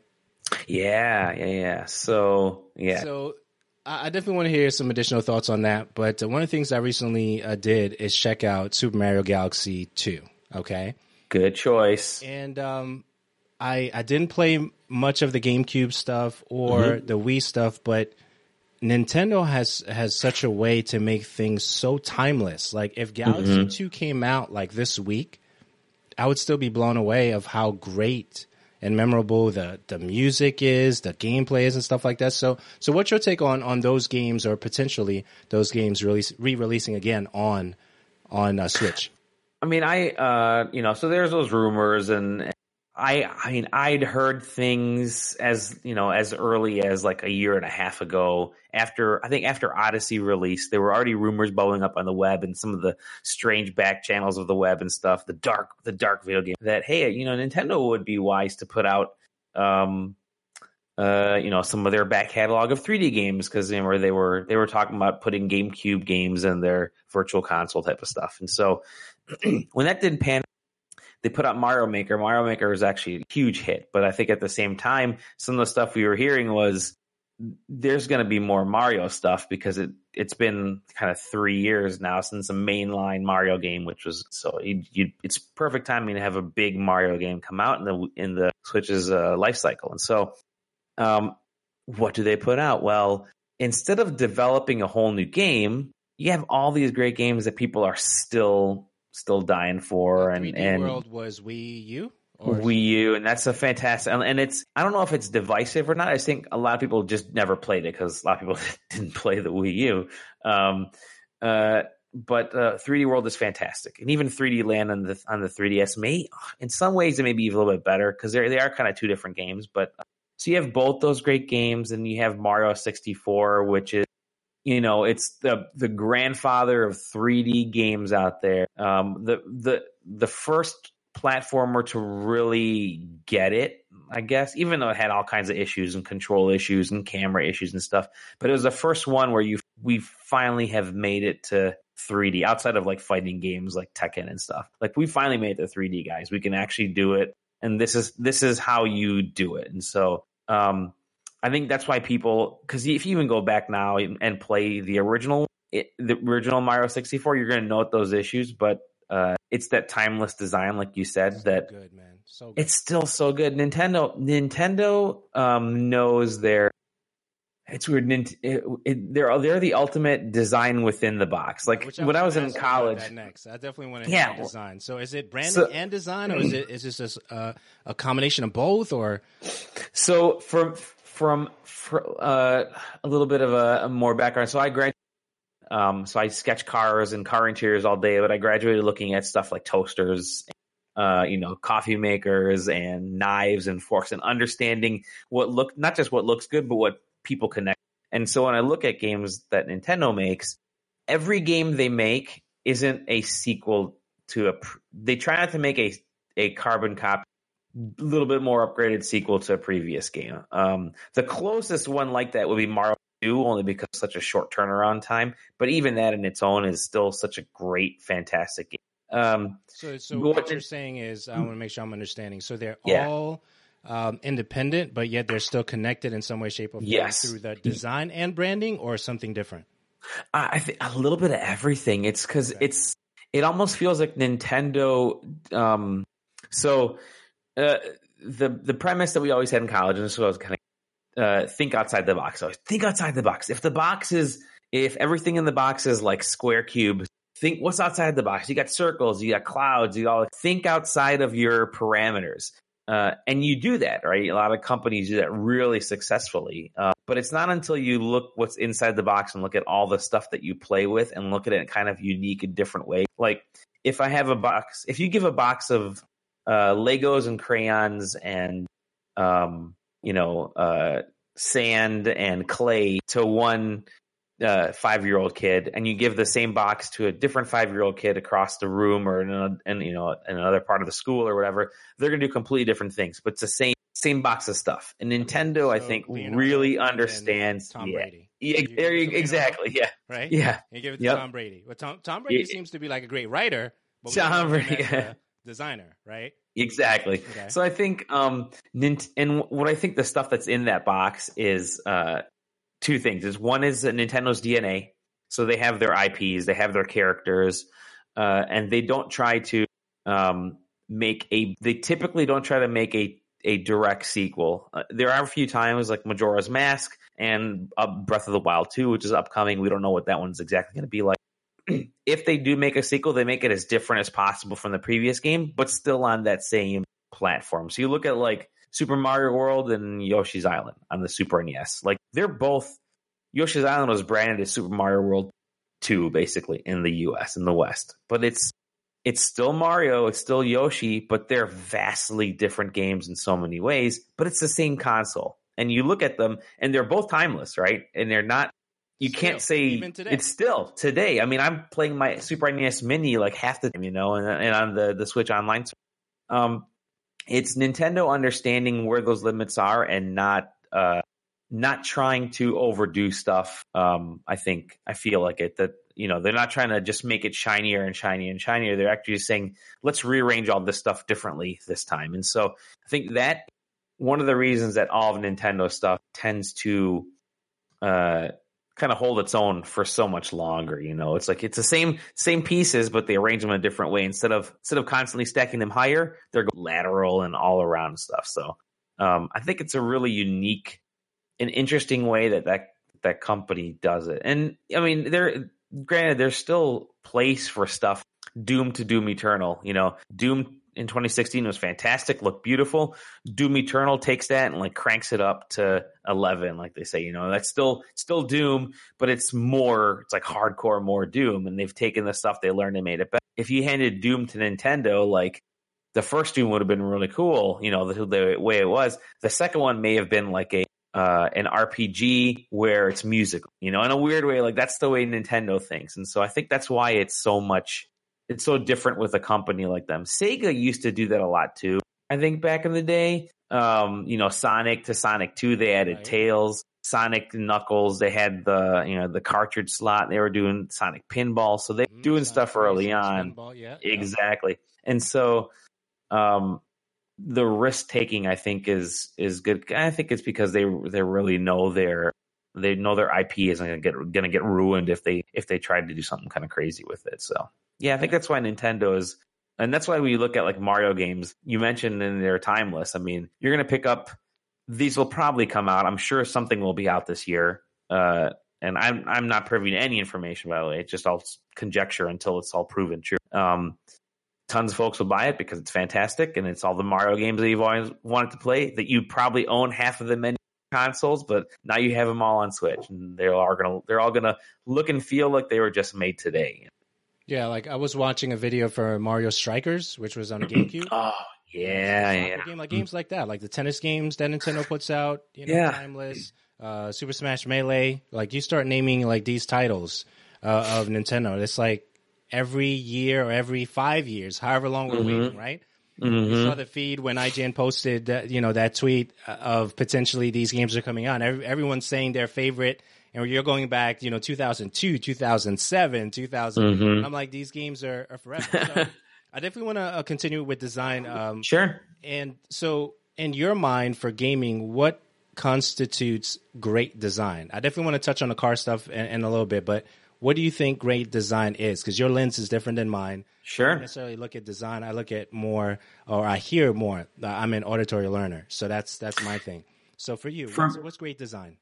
Yeah, yeah, yeah. So, yeah. So I definitely want to hear some additional thoughts on that. But uh, one of the things I recently uh, did is check out Super Mario Galaxy two. Okay. Good choice. And um, I I didn't play much of the GameCube stuff or mm-hmm. the Wii stuff, but Nintendo has has such a way to make things so timeless. Like if Galaxy mm-hmm. two came out like this week, I would still be blown away of how great and memorable the, the music is, the gameplay is, and stuff like that. So, so what's your take on, on those games, or potentially those games release, re-releasing again on on uh, Switch? I mean, I uh, you know, so there's those rumors, and I I mean, I'd heard things as you know as early as like a year and a half ago. After I think after Odyssey released, there were already rumors bubbling up on the web and some of the strange back channels of the web and stuff. The dark, the dark video game that hey, you know, Nintendo would be wise to put out, um, uh, you know, some of their back catalog of three D games because you know, they were they were talking about putting GameCube games in their Virtual Console type of stuff. And so when that didn't pan, they put out Mario Maker. Mario Maker was actually a huge hit, but I think at the same time, some of the stuff we were hearing was there's going to be more Mario stuff because it, it's been kind of three years now since a mainline Mario game, which was so you, you, it's perfect timing to have a big Mario game come out in the in the Switch's uh, life cycle. And so, um, what do they put out? Well, instead of developing a whole new game, you have all these great games that people are still still dying for. The and three D and World was Wii U. Or Wii U, and that's a fantastic, and it's, I don't know if it's divisive or not. I just think a lot of people just never played it because a lot of people didn't play the Wii U. Um, uh, but uh, three D World is fantastic, and even three D Land on the on the three D S may, in some ways, it may be a little bit better because they they are kind of two different games. But so you have both those great games, and you have Mario sixty-four, which is, you know, it's the the grandfather of three D games out there. Um, the the the first platformer to really get it, I guess, even though it had all kinds of issues and control issues and camera issues and stuff. But it was the first one where you we finally have made it to three D outside of like fighting games like Tekken and stuff. Like we finally made it to three D, guys. We can actually do it, and this is this is how you do it. And so um, I think that's why people, because if you even go back now and play the original, it, the original Mario sixty-four, you're going to note those issues, but Uh, it's that timeless design, like you said, so that good, man. So good. It's still so good. Nintendo, Nintendo um, knows their. It's weird. It, it, they're they're the ultimate design within the box. Like Which when I was in college. That next, I definitely want to yeah, hear design. So is it branding so, and design, or is it is this a, uh, a combination of both? Or so from from for, uh, a little bit of a, a more background. So I graduated. Um, so I sketch cars and car interiors all day, but I graduated looking at stuff like toasters, uh, you know, coffee makers and knives and forks, and understanding what look not just what looks good, but what people connect. And so when I look at games that Nintendo makes, every game they make isn't a sequel to a. They try not to make a a carbon copy, a little bit more upgraded sequel to a previous game. Um, the closest one like that would be Mario. Only because it's such a short turnaround time, but even that in its own is still such a great, fantastic game. Um, so, so what, what you're saying is, I want to make sure I'm understanding. So they're yeah. all um, independent, but yet they're still connected in some way, shape, or form yes. through the design and branding, or something different. I think a little bit of everything. It's because okay. it's it almost feels like Nintendo. Um, so uh, the the premise that we always had in college, and this was kind of. Uh, think outside the box. Always think outside the box. If the box is, if everything in the box is like square cubes, think what's outside the box. You got circles, you got clouds, you all think outside of your parameters. Uh, and you do that, right? A lot of companies do that really successfully. Uh, but it's not until you look what's inside the box and look at all the stuff that you play with and look at it in kind of unique and different ways. Like if I have a box, if you give a box of uh, Legos and crayons and, um, you know, uh, sand and clay to one uh, five-year-old kid, and you give the same box to a different five-year-old kid across the room or in, a, in you know in another part of the school or whatever, they're going to do completely different things. But it's the same same box of stuff. And Nintendo, so I think, Leonardo really understands. Tom yeah, Brady. Yeah, you, there you, exactly. Yeah, right. Yeah, you give it to yep. Tom Brady. Well, Tom Tom Brady yeah. seems to be like a great writer. But Tom Brady. As a, designer, right? Exactly. Okay. So I think, um, Nint- and what I think the stuff that's in that box is uh, two things. Is one is Nintendo's D N A. So they have their I Ps, they have their characters, uh, and they don't try to um, make a. They typically don't try to make a a direct sequel. Uh, there are a few times like Majora's Mask and uh, Breath of the Wild two, which is upcoming. We don't know what that one's exactly going to be like. If they do make a sequel, they make it as different as possible from the previous game, but still on that same platform. So you look at like Super Mario World and Yoshi's Island on the Super N E S. Like they're both, Yoshi's Island was branded as Super Mario World two, basically, in the U S, in the West. But it's it's still Mario, it's still Yoshi, but they're vastly different games in so many ways, but it's the same console. And you look at them, and they're both timeless, right? And they're not, you still, can't say, even today. It's still today. I mean, I'm playing my Super N E S Mini like half the time, you know, and, and on the, the Switch Online. Um, it's Nintendo understanding where those limits are and not uh, not trying to overdo stuff. Um, I think, I feel like it, that, you know, they're not trying to just make it shinier and shinier and shinier. They're actually saying, let's rearrange all this stuff differently this time. And so I think that one of the reasons that all of Nintendo stuff tends to uh, kind of hold its own for so much longer. You know, it's like it's the same same pieces, but they arrange them in a different way. Instead of instead of constantly stacking them higher, they're lateral and all around stuff. So um, I think it's a really unique and interesting way that that that company does it. And I mean, there, granted, there's still place for stuff. Doom to Doom Eternal, you know, Doom in twenty sixteen was fantastic, looked beautiful. Doom Eternal takes that and like cranks it up to eleven, like they say, you know, that's still still Doom, but it's more, it's like hardcore, more Doom, and they've taken the stuff they learned and made it better. If you handed Doom to Nintendo, like the first Doom would have been really cool, you know, the, the way it was. The second one may have been like a uh, an R P G where it's musical, you know, in a weird way, like that's the way Nintendo thinks, and so I think that's why it's so much. It's so different with a company like them. Sega used to do that a lot too. I think back in the day, um, you know, Sonic to Sonic two, they added right. Tails, Sonic Knuckles. They had the, you know, the cartridge slot. They were doing Sonic Pinball. So they're mm, doing Sonic stuff early on. Pinball, yeah, exactly. Yeah. And so, um, the risk taking, I think, is is good. I think it's because they they really know their they know their I P isn't going to get going to get ruined if they if they tried to do something kind of crazy with it. So. Yeah, I think that's why Nintendo is, and that's why when you look at like Mario games, you mentioned in they're timeless. I mean, you're going to pick up, these will probably come out. I'm sure something will be out this year. Uh, and I'm I'm not privy to any information, by the way. It's just all conjecture until it's all proven true. Um, tons of folks will buy it because it's fantastic, and it's all the Mario games that you've always wanted to play, that you probably own half of them in consoles, but now you have them all on Switch, and they're all going to, they're all going to look and feel like they were just made today. Yeah, like I was watching a video for Mario Strikers, which was on a GameCube. Oh, yeah, yeah. Game, like games like that, like the tennis games that Nintendo puts out, you know, yeah. Timeless, uh, Super Smash Melee. Like you start naming like these titles uh, of Nintendo. It's like every year or every five years, however long we're mm-hmm. waiting, right? Mm-hmm. You saw the feed when I G N posted that, you know, that tweet of potentially these games are coming out. Every, everyone's saying their favorite. And you're going back, you know, two thousand two, two thousand seven, two thousand. Mm-hmm. I'm like, these games are, are forever. So I definitely want to uh, continue with design. Um, sure. And so, in your mind, for gaming, what constitutes great design? I definitely want to touch on the car stuff in, in a little bit, but what do you think great design is? Because your lens is different than mine. Sure. I don't necessarily look at design. I look at more, or I hear more. I'm an auditory learner, so that's that's my thing. So for you, for- what's, what's great design?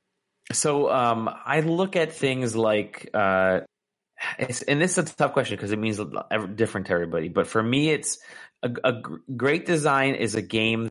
So um, I look at things like, uh, it's, and this is a tough question because it means different to everybody. But for me, it's a, a great design is a game.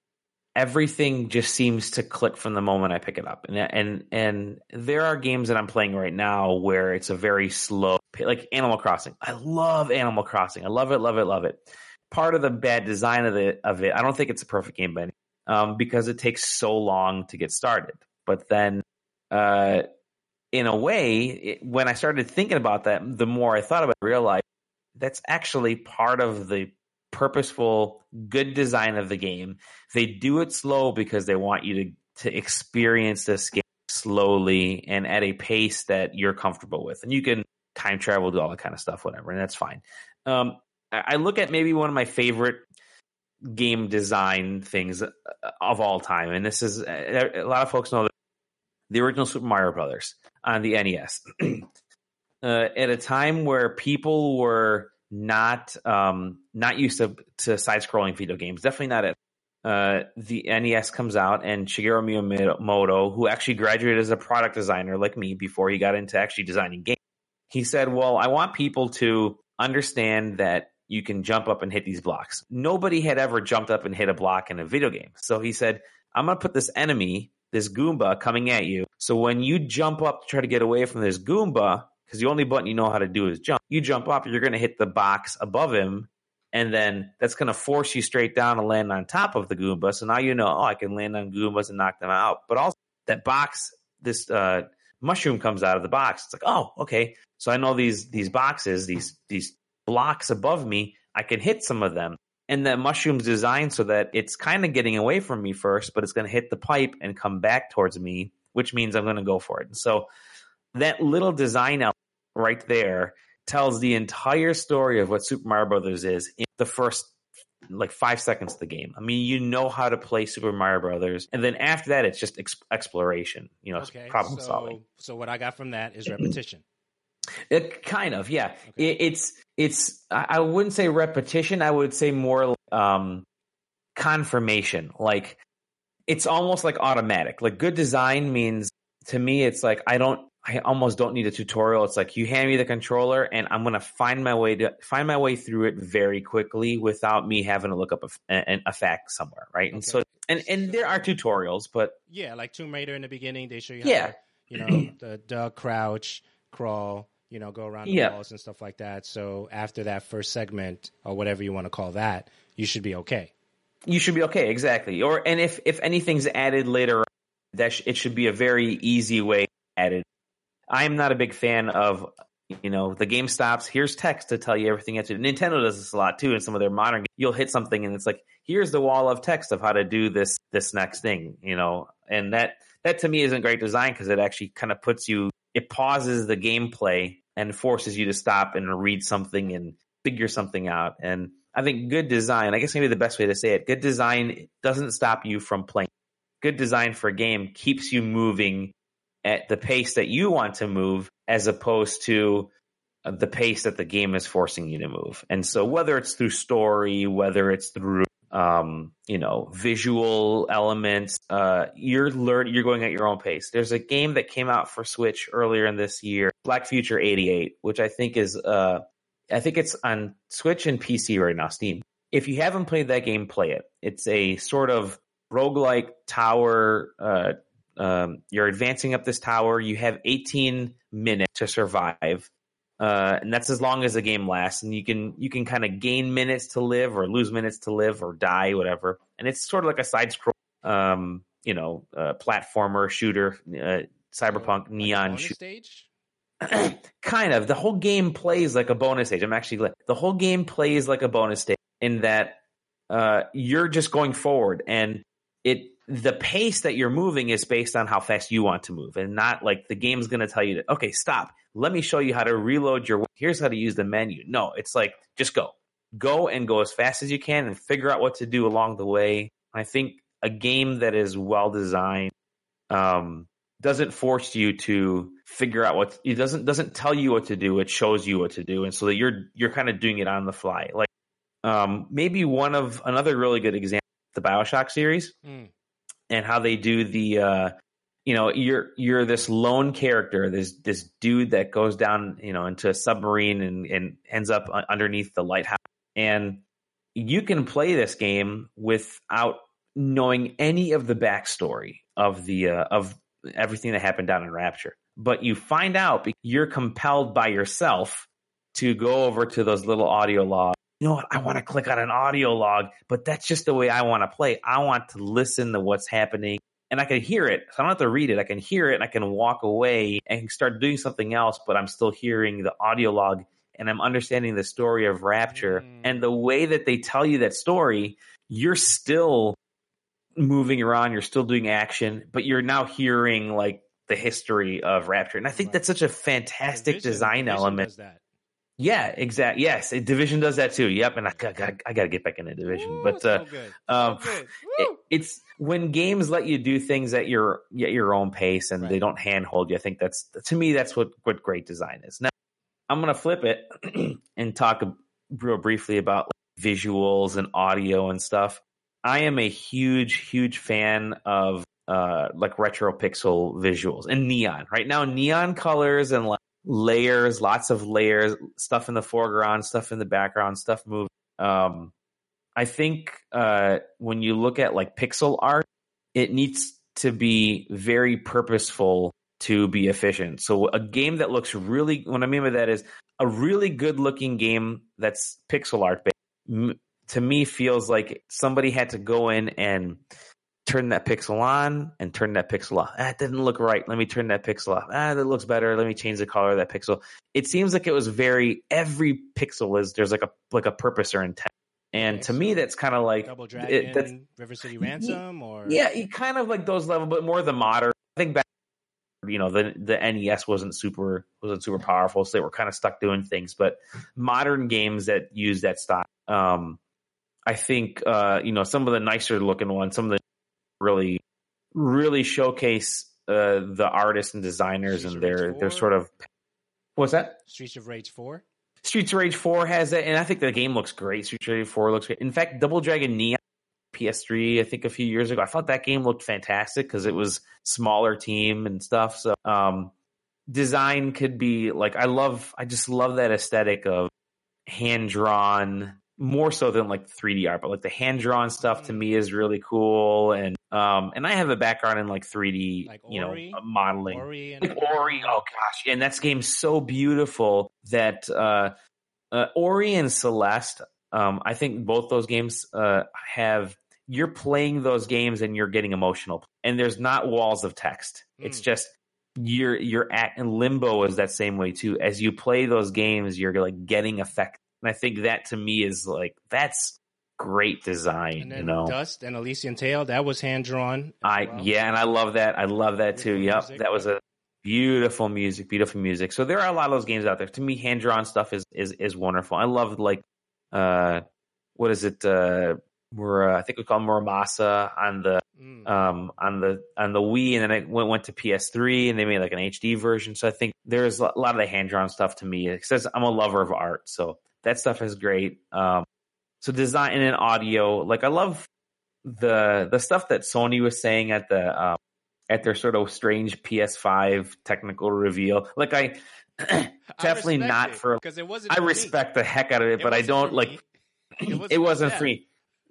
Everything just seems to click from the moment I pick it up, and and and there are games that I'm playing right now where it's a very slow, like Animal Crossing. I love Animal Crossing. I love it, love it, love it. Part of the bad design of the of it, I don't think it's a perfect game, but um, because it takes so long to get started. But then. Uh, in a way, it, when I started thinking about that, the more I thought about it, I realized that's actually part of the purposeful, good design of the game. They do it slow because they want you to, to experience this game slowly and at a pace that you're comfortable with. And you can time travel, do all that kind of stuff, whatever, and that's fine. Um, I look at maybe one of my favorite game design things of all time, and this is a lot of folks know that the original Super Mario Brothers on the N E S. uh, at a time where people were not um, not used to, to side-scrolling video games, definitely not at uh, the N E S comes out, and Shigeru Miyamoto, who actually graduated as a product designer like me before he got into actually designing games, he said, well, I want people to understand that you can jump up and hit these blocks. Nobody had ever jumped up and hit a block in a video game. So he said, I'm going to put this enemy, this Goomba, coming at you. So when you jump up to try to get away from this Goomba, because the only button you know how to do is jump, you jump up, you're going to hit the box above him, and then that's going to force you straight down and land on top of the Goomba. So now you know, oh, I can land on Goombas and knock them out. But also that box, this uh, mushroom comes out of the box. It's like, oh, okay. So I know these these boxes, these these blocks above me, I can hit some of them. And that mushroom's designed so that it's kind of getting away from me first, but it's going to hit the pipe and come back towards me, which means I'm going to go for it. And so that little design element right there tells the entire story of what Super Mario Brothers is in the first like five seconds of the game. I mean, you know how to play Super Mario Brothers, and then after that, it's just ex- exploration. You know, okay, problem so, solving. So what I got from that is repetition. It kind of, yeah. Okay. It, it's it's. I wouldn't say repetition. I would say more um, confirmation. Like it's almost like automatic. Like good design means to me, it's like I don't. I almost don't need a tutorial. It's like you hand me the controller, and I'm gonna find my way to find my way through it very quickly without me having to look up a, a, a fact somewhere, right? And Okay. so, and and there are tutorials, but Yeah, like Tomb Raider in the beginning, they show you yeah, how to, you know, the duck, crouch, crawl, you know, go around the yeah. walls and stuff like that. So after that first segment or whatever you want to call that, you should be okay. You should be okay, exactly. Or and if if anything's added later, that sh- it should be a very easy way added. I'm not a big fan of, you know, the game stops. Here's text to tell you everything you have to do. Nintendo does this a lot too. In some of their modern games, you'll hit something and it's like, here's the wall of text of how to do this this next thing, you know. And that that to me isn't great design because it actually kind of puts you, it pauses the gameplay and forces you to stop and read something and figure something out. And I think good design, I guess maybe the best way to say it, good design doesn't stop you from playing. Good design for a game keeps you moving at the pace that you want to move as opposed to the pace that the game is forcing you to move. And so whether it's through story, whether it's through, um, you know, visual elements, uh, you're learn, you're going at your own pace. There's a game that came out for Switch earlier in this year, Black Future eighty-eight, which I think is, uh, I think it's on Switch and P C right now, Steam. If you haven't played that game, play it. It's a sort of roguelike tower, uh, Um, you're advancing up this tower. You have eighteen minutes to survive, uh, and that's as long as the game lasts. And you can you can kind of gain minutes to live, or lose minutes to live, or die, whatever. And it's sort of like a side scroll, um, you know, uh, platformer shooter, uh, cyberpunk So, neon like shooter. stage. Kind of. The whole game plays like a bonus stage. I'm actually the whole game plays like a bonus stage in that uh, you're just going forward, and it. The pace that you're moving is based on how fast you want to move, and not like the game's going to tell you to, okay, stop. Let me show you how to reload your, here's how to use the menu. No, it's like, just go. Go and go as fast as you can and figure out what to do along the way. I think a game that is well designed um, doesn't force you to figure out what, it doesn't doesn't tell you what to do. It shows you what to do, and so that you're you're kind of doing it on the fly. Like um, maybe one of, another really good example, the BioShock series. Mm. And how they do the, uh, you know, you're you're this lone character, this this dude that goes down, you know, into a submarine and, and ends up underneath the lighthouse. And you can play this game without knowing any of the backstory of the uh, of everything that happened down in Rapture. But you find out because you're compelled by yourself to go over to those little audio logs. You know what? I want to click on an audio log, but that's just the way I want to play. I want to listen to what's happening, and I can hear it. So I don't have to read it. I can hear it, and I can walk away and start doing something else, but I'm still hearing the audio log, and I'm understanding the story of Rapture. Mm. And the way that they tell you that story, you're still moving around, you're still doing action, but you're now hearing like the history of Rapture. And I think right. that's such a fantastic Vision, design Vision element. Does that. Yeah, exactly. Yes, Division does that too. Yep, and I, I, I got to get back into Division. Ooh, but uh, so good. Um, So good. it, it's when games let you do things at your at your own pace and Right. they don't handhold you. I think that's to me that's what what great design is. Now I'm gonna flip it and talk real briefly about like, visuals and audio and stuff. I am a huge huge fan of uh, like retro pixel visuals and neon. Right now, neon colors and like layers, lots of layers, stuff in the foreground, stuff in the background, stuff moving. Um, I think uh, when you look at like pixel art, it needs to be very purposeful to be efficient. So a game that looks really, what I mean by that is a really good looking game that's pixel art based, to me feels like somebody had to go in and turn that pixel on and turn that pixel off. Ah, it didn't look right. Let me turn that pixel off. Ah, that looks better. Let me change the color of that pixel. It seems like it was very, every pixel is, there's like a, like a purpose or intent. And Okay, to so me, that's kind of like Double Dragon, it, that's, River City Ransom, or yeah, you kind of like those level, but more the modern. I think back, you know, the the N E S wasn't super wasn't super powerful, so they were kind of stuck doing things. But modern games that use that style, um, I think, uh, you know, some of the nicer looking ones, some of the really really showcase uh, the artists and designers Streets and of Rage their four? their sort of what's that? Streets of Rage four. Streets of Rage four has that, and I think the game looks great. Streets of Rage four looks great. In fact, Double Dragon Neon P S three, I think a few years ago, I thought that game looked fantastic because it was smaller team and stuff. So um, design could be like, I love, I just love that aesthetic of hand drawn, more so than like three D art, but like the hand drawn stuff to me is really cool. And um, and I have a background in like three D, Like you know, Ori? modeling. Ori and Like Ori, oh gosh, and that game's so beautiful that uh, uh, Ori and Celeste. Um, I think both those games uh, have. You're playing those games and you're getting emotional, and there's not walls of text. Mm. It's just you're you're at and Limbo is that same way too. As you play those games, you're like getting affected, and I think that to me is like that's great design. And then you know, Dust and Elysian Tale, that was hand drawn. I well. yeah, and I love that. I love that beautiful too. Yep, music. That was a beautiful music, beautiful music. So there are a lot of those games out there. To me, hand drawn stuff is is is wonderful. I love like uh, what is it? Uh, Were uh, I think we call Muramasa on the mm. um, on the on the Wii, and then it went went to P S three, and they made like an H D version. So I think there's a lot of the hand drawn stuff to me. It says I'm a lover of art, so that stuff is great. Um, so design and then audio, like I love the the stuff that Sony was saying at the um, at their sort of strange P S five technical reveal. Like I definitely I not it, for because it wasn't. I respect me. the heck out of it, it but I don't like. It wasn't, it wasn't free.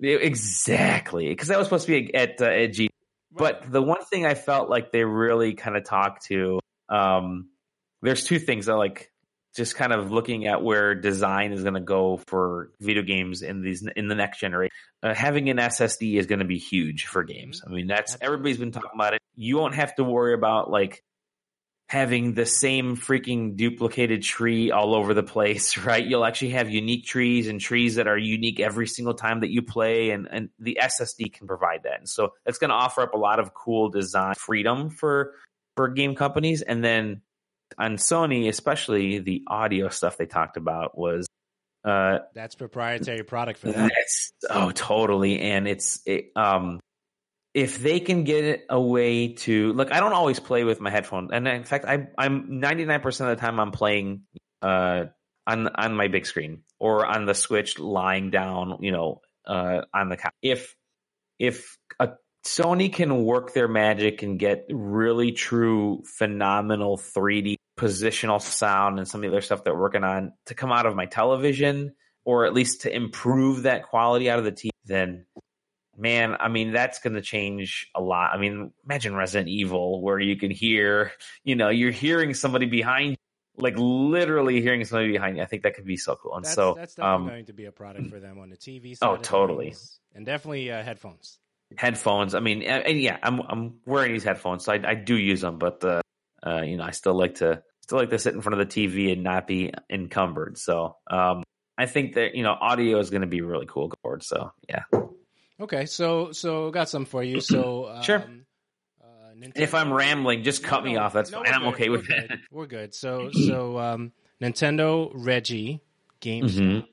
Exactly, because that was supposed to be at uh, at G. Right. But the one thing I felt like they really kind of talked to, um, there's two things that like just kind of looking at where design is going to go for video games in these in the next generation. Uh, having an S S D is going to be huge for games. I mean, that's Absolutely. Everybody's been talking about it. You won't have to worry about like having the same freaking duplicated tree all over the place, right? You'll actually have unique trees and trees that are unique every single time that you play, and, and the S S D can provide that. And so it's going to offer up a lot of cool design freedom for for game companies. And then on Sony, especially the audio stuff they talked about was uh, that's proprietary product for them. That's, oh, totally. And it's it, um. If they can get it a way to look, I don't always play with my headphones, and in fact, I, I'm ninety-nine percent of the time I'm playing uh, on on my big screen or on the Switch, lying down, you know, uh, on the couch. If if a Sony can work their magic and get really true, phenomenal three D positional sound and some of the other stuff that we're working on to come out of my television, or at least to improve that quality out of the T V, then. Man, I mean, that's going to change a lot. I mean, imagine Resident Evil where you can hear, you know, you're hearing somebody behind you, like literally hearing somebody behind you. I think that could be so cool. And that's, so that's definitely um, going to be a product for them on the T V side. Oh, totally. Things, and definitely uh, headphones. Headphones. I mean, and, and yeah, I'm I'm wearing these headphones, so I, I do use them, but uh, uh, you know, I still like to still like to sit in front of the T V and not be encumbered. So um, I think that, you know, audio is going to be really cool going forward. So yeah. Okay, so so got some for you. So um, sure. Uh, if I'm rambling, just cut no, me off. That's no, fine. I'm good. okay with we're that. Good. We're good. So so um, Nintendo Reggie GameStop. Mm-hmm.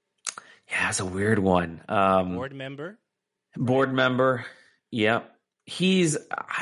Yeah, it's a weird one. Um, board member. Board right? member. Yeah, he's.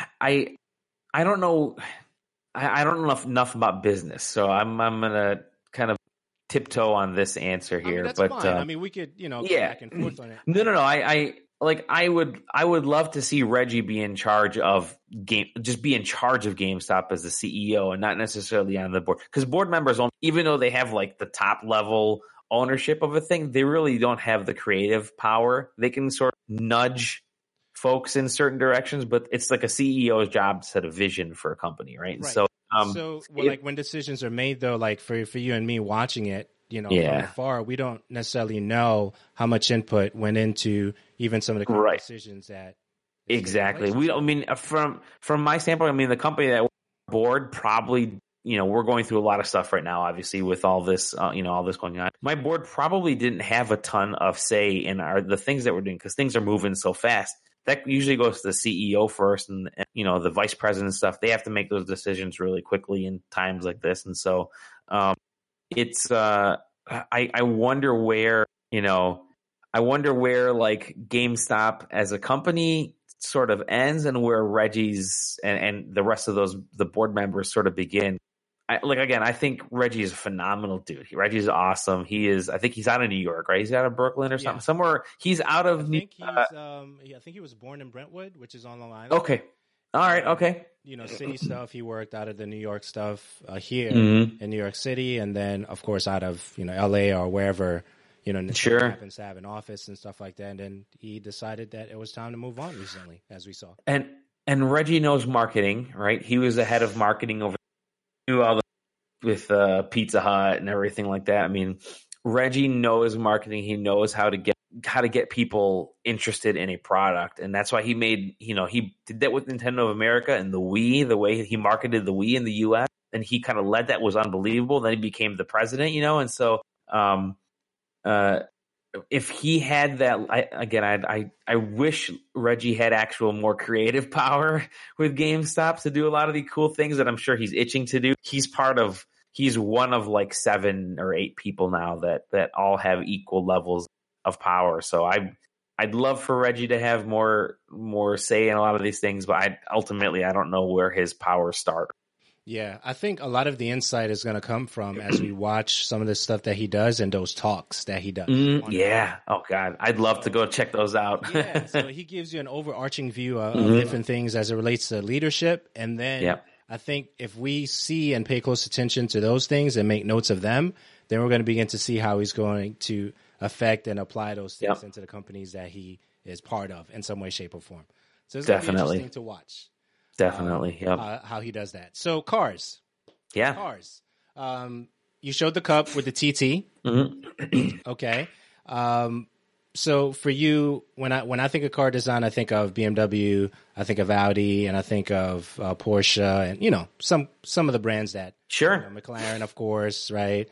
I. I don't know. I, I don't know enough, enough about business, so I'm. I'm gonna kind of tiptoe on this answer here. I mean, that's but fine. uh, I mean, we could, you know, go yeah. back and forth on it. No, no, no. I, I like. I would. I would love to see Reggie be in charge of game. Just be in charge of GameStop as the C E O, and not necessarily on the board. Because board members, even though they have like the top level ownership of a thing, they really don't have the creative power. They can sort of nudge folks in certain directions, but it's like a C E O's job to set a vision for a company, right? Right. So, um, so well, it, like when decisions are made, though, like for for you and me watching it, you know, yeah. from afar, we don't necessarily know how much input went into even some of the right. decisions that. Exactly. We. I mean, from from my standpoint, I mean, the company that board probably. You know, we're going through a lot of stuff right now, obviously, with all this, uh, you know, all this going on. My board probably didn't have a ton of say in our the things that we're doing because things are moving so fast. That usually goes to the C E O first, and, and you know, the vice president and stuff. They have to make those decisions really quickly in times like this, and so um, it's. Uh, I I wonder where you know, I wonder where like GameStop as a company sort of ends, and where Reggie's and, and the rest of those the board members sort of begin. I, like again, I think Reggie is a phenomenal dude. He, Reggie's awesome. He is. I think he's out of New York, right? He's out of Brooklyn or something. Yeah. Somewhere he's out of. I think New, he's. Uh, um, I think he was born in Brentwood, which is on Long Island. Okay. All right. Okay. You know, city stuff. He worked out of the New York stuff uh, here mm-hmm. in New York City, and then of course out of you know L A or wherever you know sure. happens to have an office and stuff like that. And then he decided that it was time to move on recently, as we saw. And and Reggie knows marketing, right? He was the head of marketing over knew all the. With uh, Pizza Hut and everything like that. I mean, Reggie knows marketing. He knows how to get how to get people interested in a product, and that's why he made you know he did that with Nintendo of America and the Wii. The way he marketed the Wii in the U S and he kind of led that was unbelievable. Then he became the president, you know, and so um, uh, if he had that, I, again, I, I I wish Reggie had actual more creative power with GameStop to do a lot of the cool things that I'm sure he's itching to do. He's part of, he's one of like seven or eight people now that that all have equal levels of power. So I I'd love for Reggie to have more more say in a lot of these things, but I ultimately I don't know where his powers start. Yeah, I think a lot of the insight is going to come from as we watch some of the stuff that he does and those talks that he does. Mm, yeah. Oh, God. I'd love so, to go check those out. Yeah. So he gives you an overarching view of, mm-hmm. of different things as it relates to leadership. And then yep. I think if we see and pay close attention to those things and make notes of them, then we're going to begin to see how he's going to affect and apply those things yep. into the companies that he is part of in some way, shape, or form. So it's going to be interesting to watch. Definitely, um, yep. uh, how he does that. So cars, yeah, cars. Um, you showed the Cup with the T T. Mm-hmm. Okay. Um, so for you, when I when I think of car design, I think of B M W, I think of Audi, and I think of uh, Porsche, and you know some some of the brands that sure, you know, McLaren, of course, right?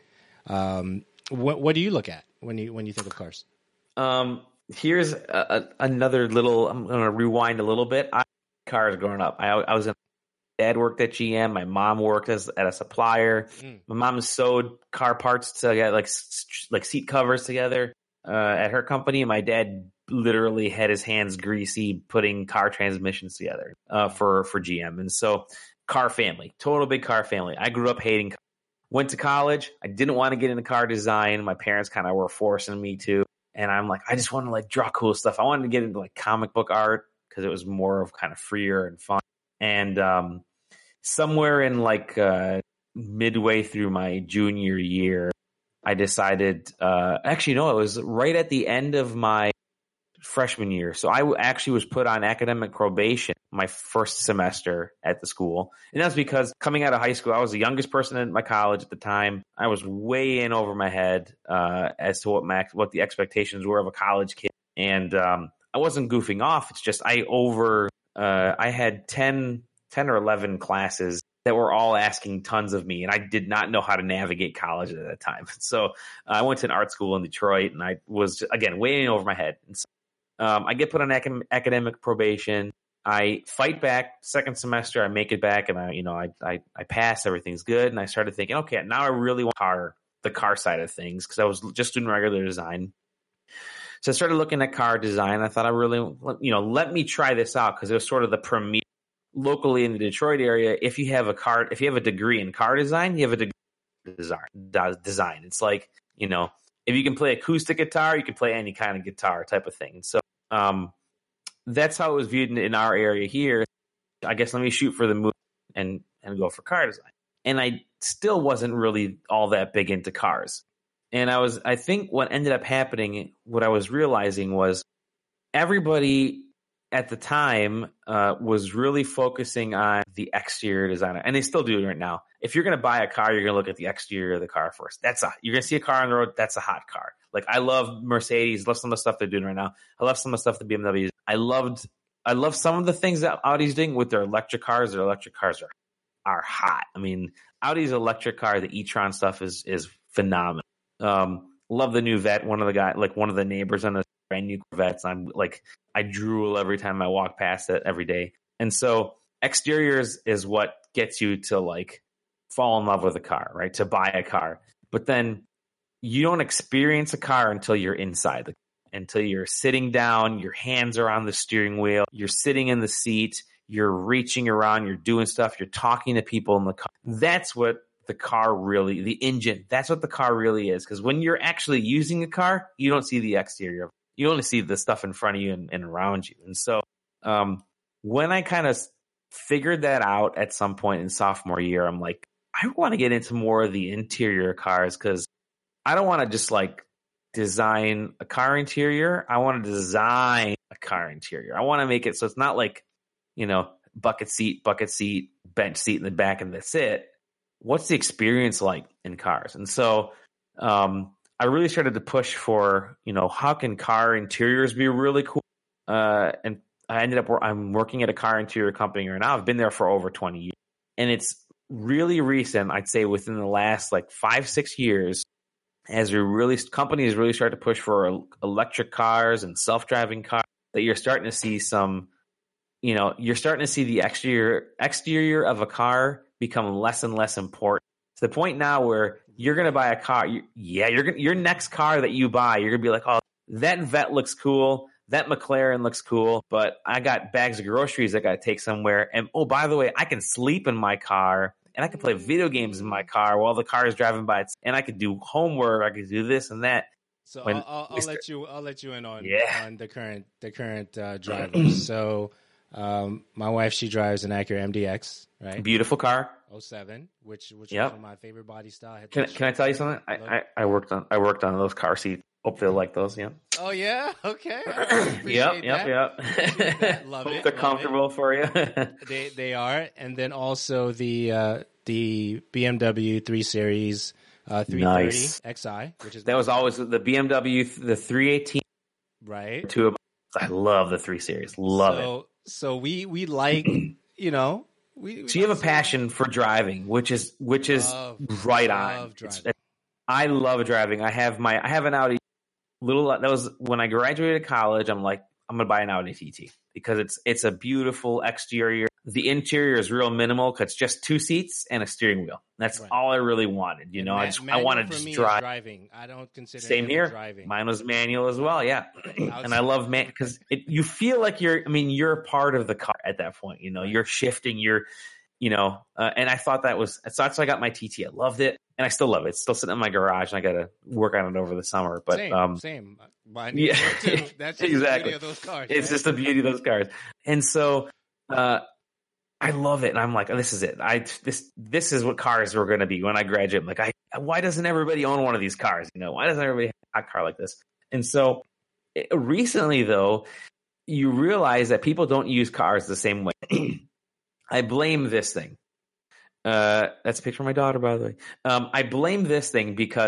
Um, what what do you look at when you when you think of cars? Um, here's a, a, another little. I'm going to rewind a little bit. I cars growing up. I, I was in, dad worked at G M. My mom worked as at a supplier. Mm. My mom sewed car parts together, like like seat covers together uh, at her company. My dad literally had his hands greasy putting car transmissions together uh, for for G M. And so, car family, total big car family. I grew up hating cars. Went to college. I didn't want to get into car design. My parents kind of were forcing me to, and I'm like, I just want to like draw cool stuff. I wanted to get into like comic book art, because it was more of kind of freer and fun. And um, somewhere in like uh, midway through my junior year, I decided, uh, actually, no, it was right at the end of my freshman year. So I actually was put on academic probation my first semester at the school. And that's because coming out of high school, I was the youngest person in my college at the time. I was way in over my head uh, as to what max, what the expectations were of a college kid. And um, I wasn't goofing off. It's just I over, uh, I had ten, ten or eleven classes that were all asking tons of me, and I did not know how to navigate college at that time. So uh, I went to an art school in Detroit, and I was, again, way in over my head. And so, um, I get put on academic, academic probation. I fight back second semester. I make it back, and I, you know, I, I, I pass. Everything's good, and I started thinking, okay, now I really want car, the car side of things, because I was just doing regular design. So I started looking at car design. I thought I really, you know, let me try this out because it was sort of the premier locally in the Detroit area. If you have a car, if you have a degree in car design, you have a degree in design. Design. It's like, you know, if you can play acoustic guitar, you can play any kind of guitar type of thing. So um, that's how it was viewed in, in our area here. I guess let me shoot for the moon and and go for car design. And I still wasn't really all that big into cars. And I was, I think what ended up happening, what I was realizing was everybody at the time uh, was really focusing on the exterior design. And they still do it right now. If you're going to buy a car, you're going to look at the exterior of the car first. That's a, you're going to see a car on the road. That's a hot car. Like I love Mercedes, love some of the stuff they're doing right now. I love some of the stuff the B M Ws. I loved, I love some of the things that Audi's doing with their electric cars. Their electric cars are, are hot. I mean, Audi's electric car, the e-tron stuff is, is phenomenal. Um, love the new Vet. One of the guy, like one of the neighbors on the brand new Corvettes. I'm like, I drool every time I walk past it every day. And so exteriors is what gets you to like fall in love with a car, right? To buy a car. But then you don't experience a car until you're inside the until you're sitting down, your hands are on the steering wheel, you're sitting in the seat, you're reaching around, you're doing stuff, you're talking to people in the car. That's what the car really, the engine, that's what the car really is. Because when you're actually using a car, you don't see the exterior. You only see the stuff in front of you and, and around you. And so um, when I kind of figured that out at some point in sophomore year, I'm like, I want to get into more of the interior cars because I don't want to just like design a car interior. I want to design a car interior. I want to make it so it's not like, you know, bucket seat, bucket seat, bench seat in the back, and that's it. What's the experience like in cars? And so um, I really started to push for, you know, how can car interiors be really cool? Uh, and I ended up, I'm working at a car interior company right now. I've been there for over twenty years. And it's really recent, I'd say within the last like five, six years, as we really, companies really start to push for electric cars and self-driving cars, that you're starting to see some, you know, you're starting to see the exterior exterior of a car become less and less important to the point now where you're going to buy a car. You, yeah, you're gonna, your next car that you buy, you're going to be like, oh, that Vet looks cool. That McLaren looks cool, but I got bags of groceries I got to take somewhere. And oh, by the way, I can sleep in my car and I can play video games in my car while the car is driving by. And I could do homework. I could do this and that. So when I'll, I'll, I'll let you. I'll let you in on yeah. on the current the current uh, drivers. So um, my wife, she drives an Acura M D X, right? Beautiful car. oh seven, which which yep. is one of my favorite body style. I can can I tell you something? I, I, I worked on I worked on those car seats. Hope they'll like those. Yeah. Oh yeah. Okay. yep. Yep. Yep. Love Hope it. They're love comfortable it. for you. they they are, and then also the uh, the B M W three Series uh, three thirty nice. X I, which is that was always the B M W the three eighteen. Right. Two of I love the three Series. Love so, it. So we we like you know we. we so you have a passion for driving, which is which is love, right love on. It's, I love driving. I have my I have an Audi. Little that was when I graduated college. I'm like, I'm gonna buy an Audi T T because it's it's a beautiful exterior. The interior is real minimal because it's just two seats and a steering wheel. That's right. All I really wanted. You know, Ma- I just I wanted to just drive. Driving. I don't consider same here. Driving. Mine was manual as well. Yeah, and I love man because you feel like you're. I mean, you're a part of the car at that point. You know, you're shifting. You're, you know, uh, and I thought that was so. That's why I got my T T. I loved it. And I still love it. It's still sitting in my garage, and I got to work on it over the summer. But same, um, same. Mine yeah, too. That's just exactly. The beauty of those cars. It's right? just the beauty of those cars. And so, uh, I love it. And I'm like, oh, this is it. I this this is what cars are going to be when I graduate. I'm like, I why doesn't everybody own one of these cars? You know, why doesn't everybody have a car like this? And so, it, recently though, you realize that people don't use cars the same way. I blame this thing. Uh, that's a picture of my daughter, by the way. Um, I blame this thing because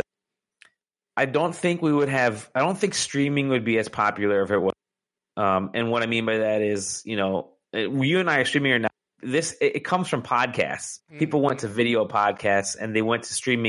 I don't think we would have, I don't think streaming would be as popular if it was. Um, and what I mean by that is, you know, you and I are streaming or not. This, it, it comes from podcasts. Mm-hmm. People went to video podcasts and they went to streaming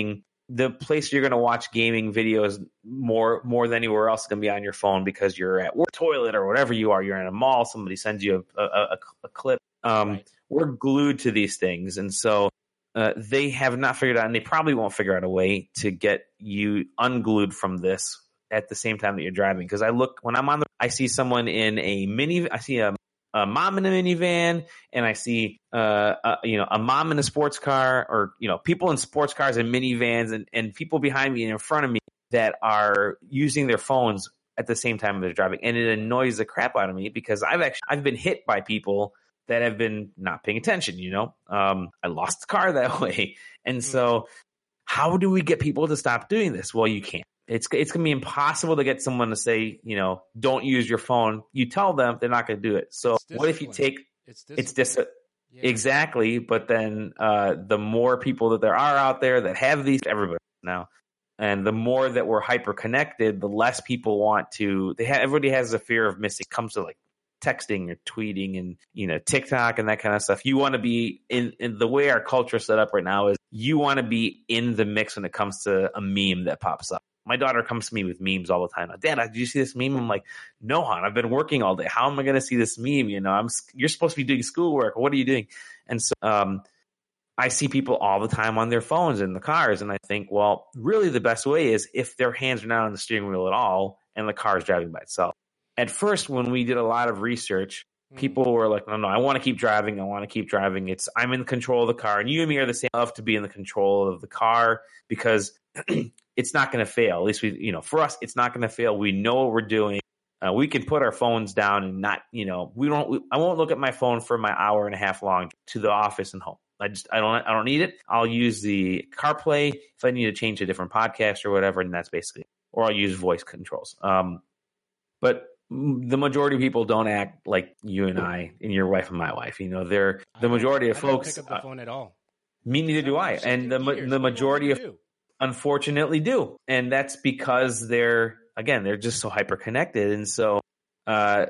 the place you're going to watch gaming videos more more than anywhere else is going to be on your phone because you're at work, toilet, or whatever you are. You're in a mall. Somebody sends you a, a, a, a clip. Um, Right. We're glued to these things, and so uh, they have not figured out, and they probably won't figure out a way to get you unglued from this at the same time that you're driving. Because I look when I'm on the, I see someone in a mini. I see a a mom in a minivan, and I see, uh, a, you know, a mom in a sports car, or, you know, people in sports cars and minivans, and, and people behind me and in front of me that are using their phones at the same time they're driving. And it annoys the crap out of me because I've actually, I've been hit by people that have been not paying attention, you know, um, I lost the car that way. And so how do we get people to stop doing this? Well, you can't. It's it's going to be impossible to get someone to say, you know, don't use your phone. You tell them, they're not going to do it. So what if you take It's it's dis- yeah. exactly, but then uh, the more people that there are out there that have these, everybody now, and the more that we're hyper connected, the less people want to. They have everybody has a fear of missing. It comes to like texting or tweeting and, you know, TikTok and that kind of stuff. You want to be in, in the way our culture is set up right now is you want to be in the mix when it comes to a meme that pops up. My daughter comes to me with memes all the time. Like, Dad, did you see this meme? I'm like, no, hon, I've been working all day. How am I going to see this meme? You know, I'm, you're supposed to be doing schoolwork. What are you doing? And so, um, I see people all the time on their phones in the cars. And I think, well, really the best way is if their hands are not on the steering wheel at all and the car is driving by itself. At first, when we did a lot of research, people were like, no, no, I want to keep driving. I want to keep driving. It's, I'm in control of the car. And you and me are the same. I love to be in the control of the car because it's not going to fail. At least we, you know, for us, it's not going to fail. We know what we're doing. Uh, we can put our phones down and not, you know, we don't, we, I won't look at my phone for my hour and a half long to the office and home. I just, I don't, I don't need it. I'll use the CarPlay if I need to change a different podcast or whatever. And that's basically it. Or I'll use voice controls. Um, but the majority of people don't act like you and I and your wife and my wife. You know, they're the majority of I folks. Don't pick up the phone at all. Me neither do I. And the years. the majority of do? unfortunately do. And that's because they're, again, they're just so hyper connected. And so uh,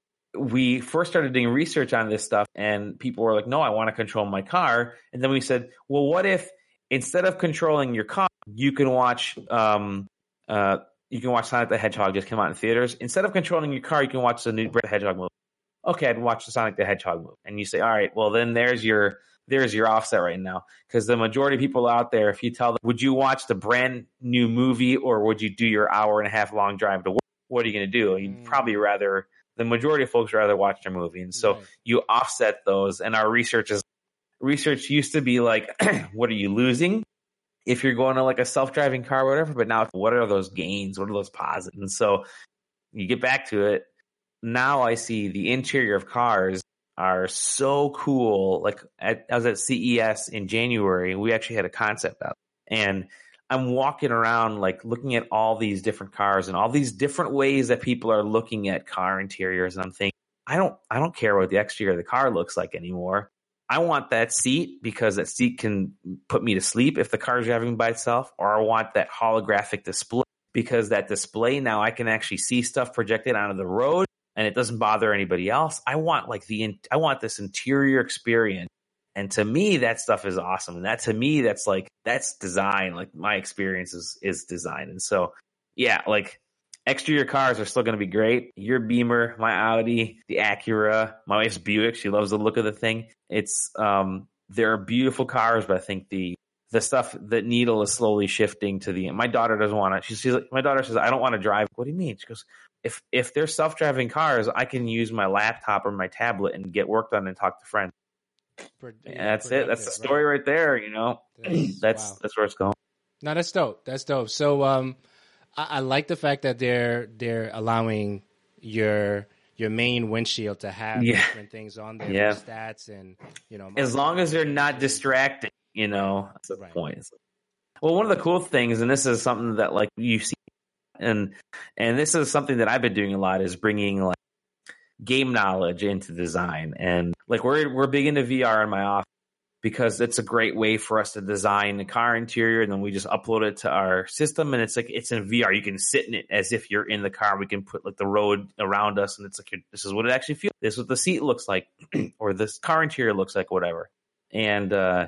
we first started doing research on this stuff and people were like, no, I want to control my car. And then we said, well, what if instead of controlling your car, you can watch, um, uh, you can watch Sonic the Hedgehog just come out in theaters. Instead of controlling your car, you can watch the new Brett the Hedgehog movie. Okay, I'd watch the Sonic the Hedgehog movie. And you say, all right, well, then there's your there's your offset right now. Because the majority of people out there, if you tell them, would you watch the brand new movie or would you do your hour and a half long drive to work? What are you going to do? You'd mm. probably rather, the majority of folks rather watch their movie. And so right. you offset those. And our research is, research used to be like, what are you losing if you're going to like a self-driving car or whatever? But now, what are those gains? What are those positives? And so you get back to it. Now I see the interior of cars are so cool. Like at, I was at C E S in January, we actually had a concept out, and I'm walking around like looking at all these different cars and all these different ways that people are looking at car interiors. And I'm thinking, I don't, I don't care what the exterior of the car looks like anymore. I want that seat because that seat can put me to sleep if the car is driving by itself, or I want that holographic display because that display now I can actually see stuff projected onto the road. And it doesn't bother anybody else. I want like the, I want this interior experience. And to me, that stuff is awesome. And that to me, that's like, that's design. Like my experience is, is design. And so, yeah, like exterior cars are still going to be great. Your Beamer, my Audi, the Acura, my wife's Buick. She loves the look of the thing. It's, um, they're beautiful cars, but I think the, the stuff, the needle is slowly shifting to the, my daughter doesn't want to, she's, she's like, my daughter says, I don't want to drive. What do you mean? She goes, If if they're self-driving cars, I can use my laptop or my tablet and get work done and talk to friends. Per, yeah, that's it. That's the story right, right there. You know, that's that's, wow. that's where it's going. No, that's dope. That's dope. So, um, I, I like the fact that they're they're allowing your your main windshield to have yeah. different things on there, yeah. stats, and you know, as long as they're not distracting. You know, that's the right. point. Well, one of the cool things, and this is something that like you see. And and this is something that I've been doing a lot is bringing like game knowledge into design. And like we're we're big into V R in my office because it's a great way for us to design the car interior, and then we just upload it to our system, and it's like it's in V R. You can sit in it as if you're in the car. We can put like the road around us, and it's like this is what it actually feels. This is what the seat looks like, or this car interior looks like, whatever. And uh,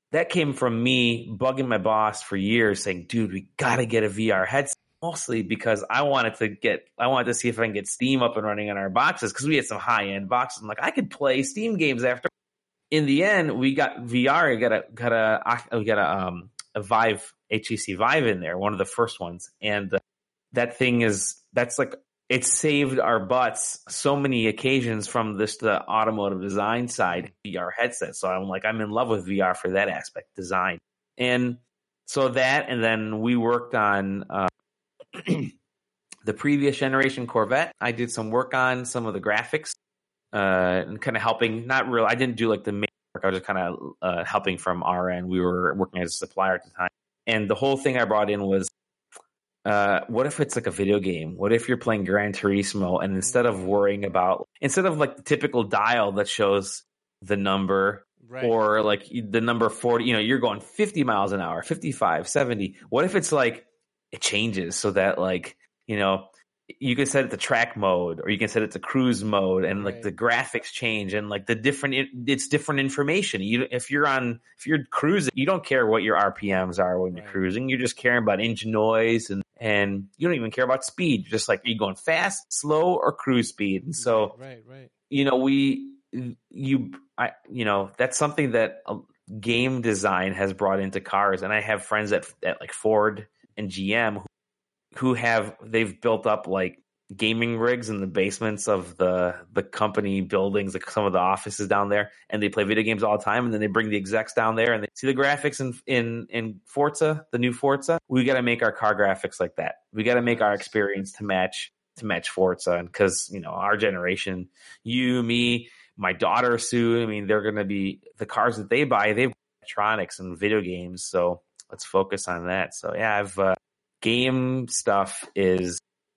that came from me bugging my boss for years saying, dude, we got to get a V R headset. Mostly because I wanted to get, I wanted to see if I can get Steam up and running on our boxes because we had some high end boxes. I'm like, I could play Steam games after. In the end, we got V R. We got a got a we got a um a Vive H T C Vive in there, one of the first ones, and uh, that thing is that's like it saved our butts so many occasions from this the automotive design side V R headset. So I'm like, I'm in love with V R for that aspect, design, and so that, and then we worked on. Uh, the previous generation Corvette, I did some work on some of the graphics uh, and kind of helping. Not real. I didn't do like the main work. I was just kind of uh, helping from our end. We were working as a supplier at the time, and the whole thing I brought in was, uh, what if it's like a video game? What if you're playing Gran Turismo and instead of worrying about instead of like the typical dial that shows the number. Right. Or like the number forty, you know, you're going fifty miles an hour, fifty-five, seventy. What if it's like it changes so that like, you know, you can set it to track mode or you can set it to cruise mode and like right. the graphics change and like the different, it, it's different information. You, if you're on, if you're cruising, you don't care what your R P Ms are when right. you're cruising. You're just caring about engine noise and, and you don't even care about speed. You're just like, are you going fast, slow or cruise speed? And so, right, right, right. you know, we, you, I, you know, that's something that game design has brought into cars. And I have friends at, at like Ford and G M who, who have, they've built up like gaming rigs in the basements of the, the company buildings, like some of the offices down there, and they play video games all the time. And then they bring the execs down there and they see the graphics in, in, in Forza, the new Forza. We got to make our car graphics like that. We got to make our experience to match, to match Forza. And cause, you know, our generation, you, me, my daughter, Sue, I mean, they're going to be the cars that they buy, they've electronics and video games. So let's focus on that. So yeah, I've, uh, game stuff is,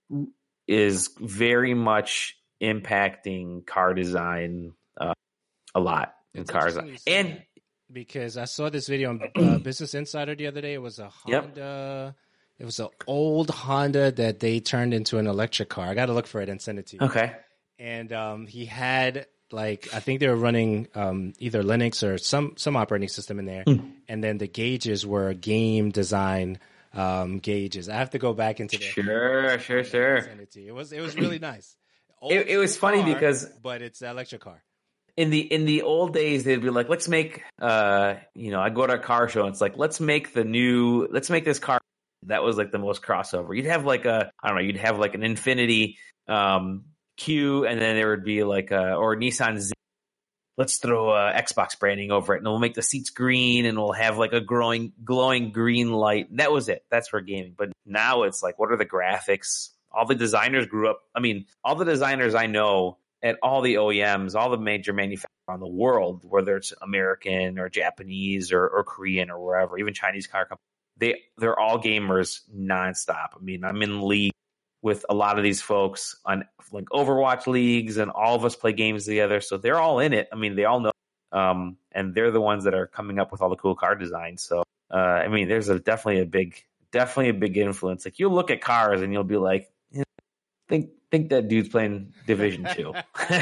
is very much impacting car design, uh, a lot in it's cars. And because I saw this video on uh, Business Insider the other day, it was a Honda, yep. it was an old Honda that they turned into an electric car. I got to look for it and send it to you. Okay. And, um, he had, like, I think they were running um, either Linux or some, some operating system in there. Mm. And then the gauges were game design um, gauges. I have to go back into the Sure, sure, sure. Send it to you. It was, it was really nice. It, it was funny car, because, but it's an electric car. In the in the old days, they'd be like, let's make, uh, you know, I go to a car show and it's like, let's make the new, let's make this car. That was like the most crossover. You'd have like a, I don't know, you'd have like an Infiniti, um, Q, and then there would be like a, or Nissan Z. Let's throw a Xbox branding over it and we'll make the seats green and we'll have like a growing, glowing green light. That was it. That's for gaming. But now it's like, what are the graphics? All the designers grew up. I mean, all the designers I know at all the O E Ms, all the major manufacturers around the world, whether it's American or Japanese or, or Korean or wherever, even Chinese car companies, they, they're all gamers nonstop. I mean, I'm in league with a lot of these folks on like Overwatch leagues, and all of us play games together. So they're all in it. I mean, they all know, um, and they're the ones that are coming up with all the cool car designs. So, uh, I mean, there's a, definitely a big, definitely a big influence. Like you'll look at cars and you'll be like, eh, think, think that dude's playing Division Two.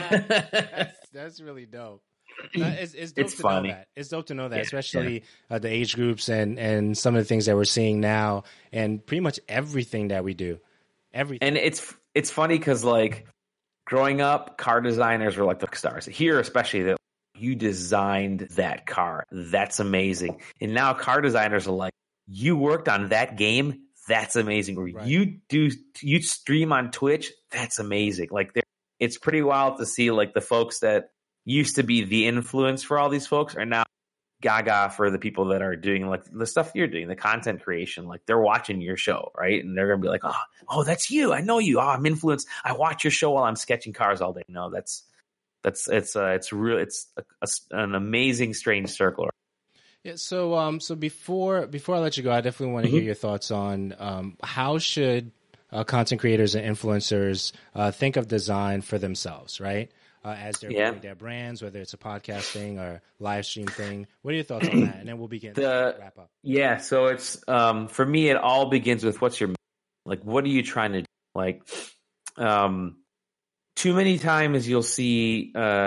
that's, that's really dope. Uh, it's, it's dope it's to funny. know that. It's dope to know that, yeah, especially yeah. Uh, the age groups and, and some of the things that we're seeing now, and pretty much everything that we do. Everything. And it's it's funny because like growing up, car designers were like the stars. Here, especially, that you designed that car. That's amazing. And now car designers are like, you worked on that game. That's amazing. Or right. you do you stream on Twitch. That's amazing. Like it's pretty wild to see like the folks that used to be the influence for all these folks are now gaga for the people that are doing like the stuff you're doing, the content creation. Like they're watching your show, right? And they're gonna be like, oh, oh, that's you. I know you. Oh, I'm influenced. I watch your show while I'm sketching cars all day. No, that's that's it's uh, it's real. It's a, a, an amazing, strange circle. Yeah. So um, so before before I let you go, I definitely want to mm-hmm. hear your thoughts on um, how should uh, content creators and influencers uh, think of design for themselves, right? Uh, as they're yeah. building their brands, whether it's a podcast thing or live stream thing. What are your thoughts on that? And then we'll begin the, to wrap up. Yeah, so it's um, for me, it all begins with what's your like. What are you trying to do? Like? Um, too many times you'll see uh,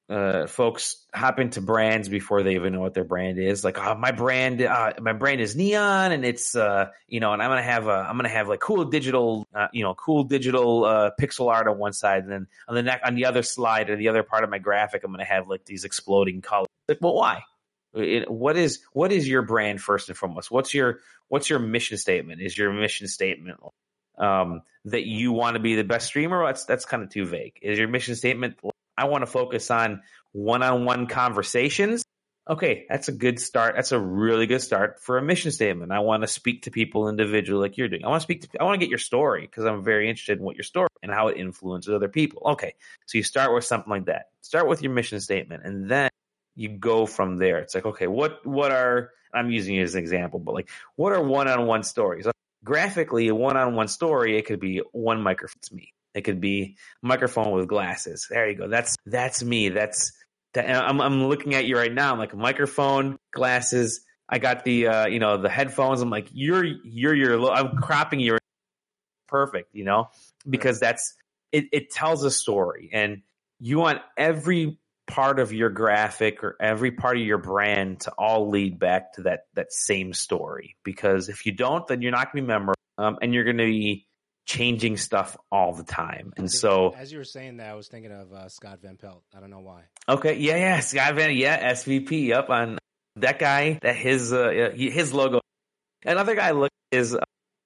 uh, folks hop into brands before they even know what their brand is. Like, oh, my brand, uh, my brand is Neon, and it's, uh, you know, and I'm gonna have, a, I'm gonna have like cool digital, uh, you know, cool digital uh, pixel art on one side, and then on the neck, on the other slide or the other part of my graphic, I'm gonna have like these exploding colors. Like, well, why? It, what is what is your brand first and foremost? What's your what's your mission statement? Is your mission statement um, that you want to be the best streamer? That's that's kind of too vague. Is your mission statement, I want to focus on one-on-one conversations? Okay, that's a good start. That's a really good start for a mission statement. I want to speak to people individually like you're doing. I want to speak to, I want to get your story because I'm very interested in what your story and how it influences other people. Okay, so you start with something like that. Start with your mission statement, and then you go from there. It's like, okay, what what are, I'm using it as an example, but like, what are one-on-one stories? Graphically, a one-on-one story, it could be one microphone. It's me. It could be a microphone with glasses. There you go. That's that's me. That's that. I'm I'm looking at you right now. I'm like a microphone, glasses. I got the uh, you know the headphones. I'm like you're you're your. I'm cropping your perfect. You know because that's it. It tells a story, and you want every part of your graphic or every part of your brand to all lead back to that that same story. Because if you don't, then you're not going to be memorable, um, and you're going to be changing stuff all the time. And so as you were saying that, I was thinking of uh, Scott Van Pelt. I don't know why. Okay. Yeah. Yeah. Scott Van, yeah. S V P. Yep. On that guy, that his, uh, his logo. Another guy look is,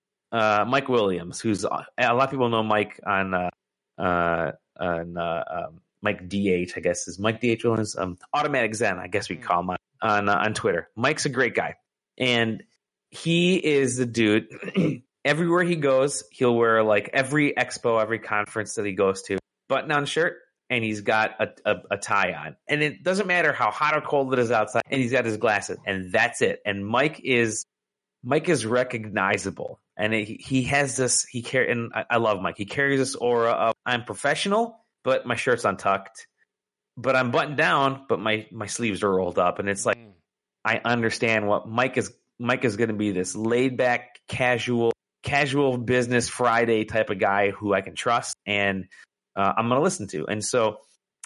uh, Mike Williams, who's a lot of people know Mike on, uh, uh, on, uh, um, Mike D H, I guess is Mike D H Williams, um, Automatic Zen, I guess we call him on, on, uh, on Twitter. Mike's a great guy. And he is the dude. Everywhere he goes, he'll wear like every expo, every conference that he goes to, button-down shirt, and he's got a, a, a tie on. And it doesn't matter how hot or cold it is outside, and he's got his glasses, and that's it. And Mike is Mike is recognizable, and it, he has this. He carry, and I, I love Mike. He carries this aura of I'm professional, but my shirt's untucked, but I'm buttoned down, but my my sleeves are rolled up, and it's like mm. I understand what Mike is. Mike is going to be this laid-back, casual. casual business Friday type of guy who I can trust and uh, I'm going to listen to. And so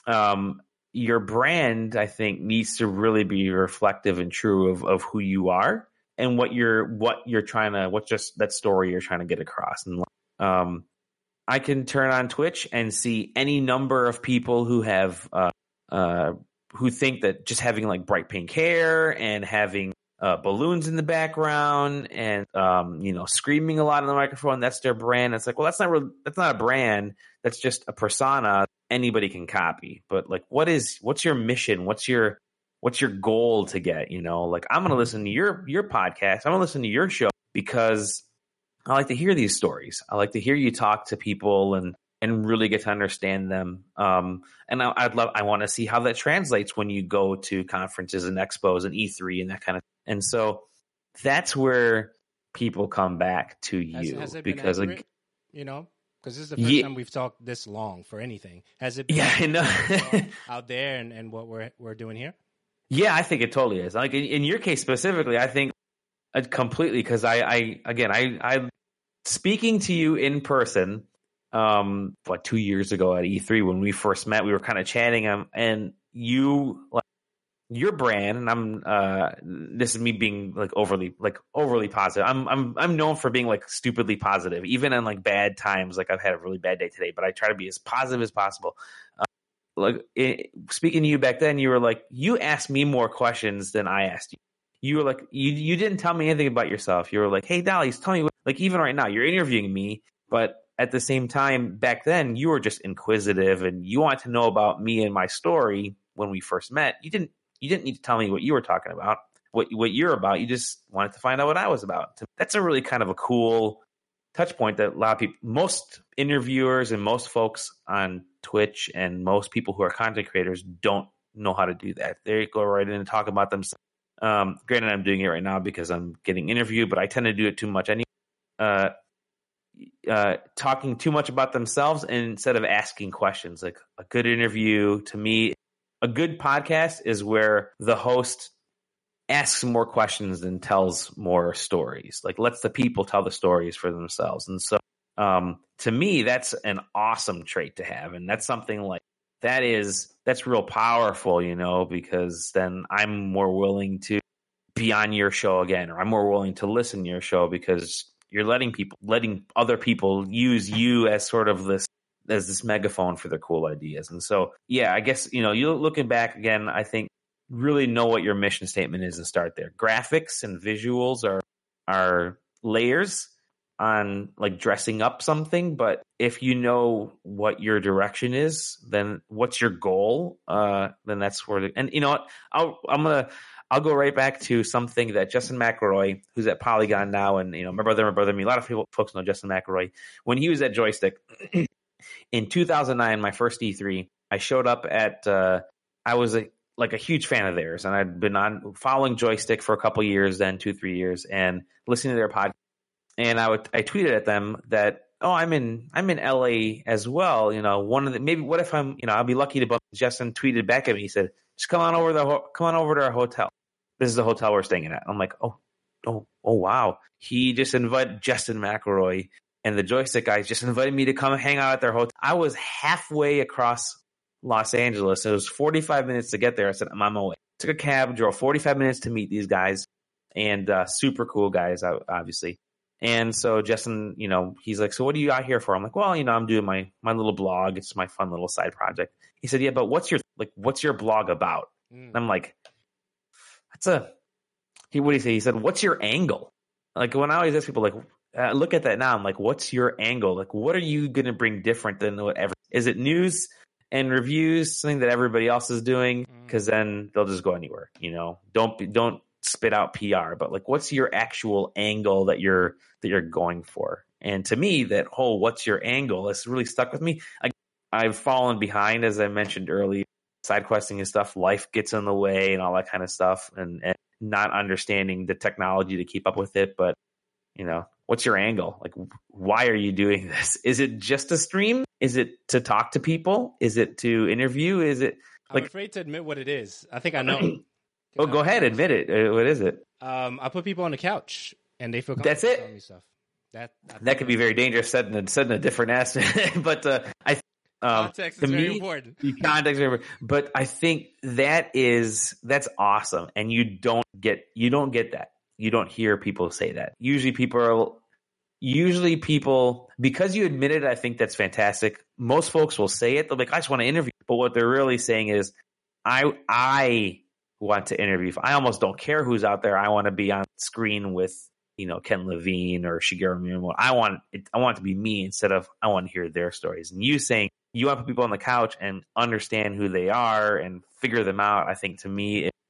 um, your brand, I think, needs to really be reflective and true of, of who you are and what you're, what you're trying to, what just that story you're trying to get across. And um, I can turn on Twitch and see any number of people who have, uh, uh, who think that just having like bright pink hair and having Uh, balloons in the background and, um, you know, screaming a lot on the microphone. That's their brand. It's like, well, that's not real, that's not a brand. That's just a persona anybody can copy. But like, what is, what's your mission? What's your, what's your goal to get, you know, like I'm going to listen to your, your podcast. I'm going to listen to your show because I like to hear these stories. I like to hear you talk to people and, and really get to understand them. Um, and I, I'd love, I want to see how that translates when you go to conferences and expos and E three and that kind of. And so that's where people come back to you has, has it because, been accurate, like, you know, because this is the first yeah, time we've talked this long for anything. Has it been yeah, I know. out there and, and what we're we're doing here? Yeah, I think it totally is. Like in, in your case specifically, I think uh, completely because I, I again I I speaking to you in person. Um, what two years ago at E three when we first met, we were kind of chatting, um, and you like your brand, and I'm uh, this is me being like overly like overly positive. I'm I'm I'm known for being like stupidly positive, even in like bad times. Like I've had a really bad day today, but I try to be as positive as possible. Uh, like it, speaking to you back then, you were like you asked me more questions than I asked you. You were like you you didn't tell me anything about yourself. You were like, hey, Dolly, tell me what, like even right now, you're interviewing me, but at the same time, back then, you were just inquisitive and you wanted to know about me and my story when we first met. You didn't you didn't need to tell me what you were talking about, what what you're about. You just wanted to find out what I was about. That's a really kind of a cool touch point that a lot of people, most interviewers and most folks on Twitch and most people who are content creators don't know how to do that. They go right in and talk about themselves. Um, granted, I'm doing it right now because I'm getting interviewed, but I tend to do it too much anyway. Uh, Uh, talking too much about themselves instead of asking questions. Like a good interview, to me, a good podcast is where the host asks more questions than tells more stories. Like lets the people tell the stories for themselves. And so um, to me, that's an awesome trait to have. And that's something like that is, that's real powerful, you know, because then I'm more willing to be on your show again, or I'm more willing to listen to your show because you're letting people, letting other people use you as sort of this, as this megaphone for their cool ideas. And so, yeah, I guess, you know, you looking back again, I think really know what your mission statement is and start there. Graphics and visuals are, are layers on like dressing up something, but if you know what your direction is, then what's your goal? Uh, then that's where the, and you know what, I'll, I'm going to, I'll go right back to something that Justin McElroy, who's at Polygon now, and you know, my brother, my brother, me, a lot of people, folks know Justin McElroy. When he was at Joystick in two thousand nine, my first E three, I showed up at, uh, I was a, like a huge fan of theirs, and I'd been on following Joystick for a couple years, then two, three years, and listening to their podcast. And I would, I tweeted at them that, oh, I'm in, I'm in L A as well. You know, one of the, maybe what if I'm, you know, I'll be lucky to bump. Justin tweeted back at me. He said, just come on over the, ho- come on over to our hotel. This is the hotel we're staying at. I'm like, oh, oh, oh, wow. He just invited Justin McElroy and the Joystick guys just invited me to come hang out at their hotel. I was halfway across Los Angeles. It was forty-five minutes to get there. I said, I'm on my way. Took a cab, drove forty-five minutes to meet these guys, and uh, super cool guys, obviously. And so Justin, you know, he's like, so what are you out here for? I'm like, well, you know, I'm doing my, my little blog. It's my fun little side project. He said, yeah, but what's your, like, what's your blog about? Mm. And I'm like, that's a, he, what did he say? He said, what's your angle? Like when I always ask people like, uh, look at that now. I'm like, what's your angle? Like, what are you going to bring different than whatever? Is it news and reviews, something that everybody else is doing? Cause then they'll just go anywhere, you know, don't be, don't, spit out P R, but like, what's your actual angle that you're that you're going for? And to me, that whole "what's your angle" has really stuck with me. I, I've fallen behind, as I mentioned earlier, side questing and stuff. Life gets in the way and all that kind of stuff, and, and not understanding the technology to keep up with it. But you know, what's your angle? Like, why are you doing this? Is it just a stream? Is it to talk to people? Is it to interview? Is it like? I'm afraid to admit what it is. I think I know. Oh, go ahead, admit it. What is it? Um, I put people on the couch, and they feel comfortable that's it. telling me stuff. That that could be very dangerous, said in a, said in a different aspect. But uh, I um, context is very me, important. Context, is very, but I think that is that's awesome, and you don't get you don't get that. You don't hear people say that. Usually, people are usually people because you admit it. I think that's fantastic. Most folks will say it. They'll be like, "I just want to interview," but what they're really saying is, "I I." want to interview. I almost don't care who's out there. I want to be on screen with, you know, Ken Levine or Shigeru Miyamoto. I want it, I want it to be me instead of I want to hear their stories. And you saying you want to put people on the couch and understand who they are and figure them out, I think to me it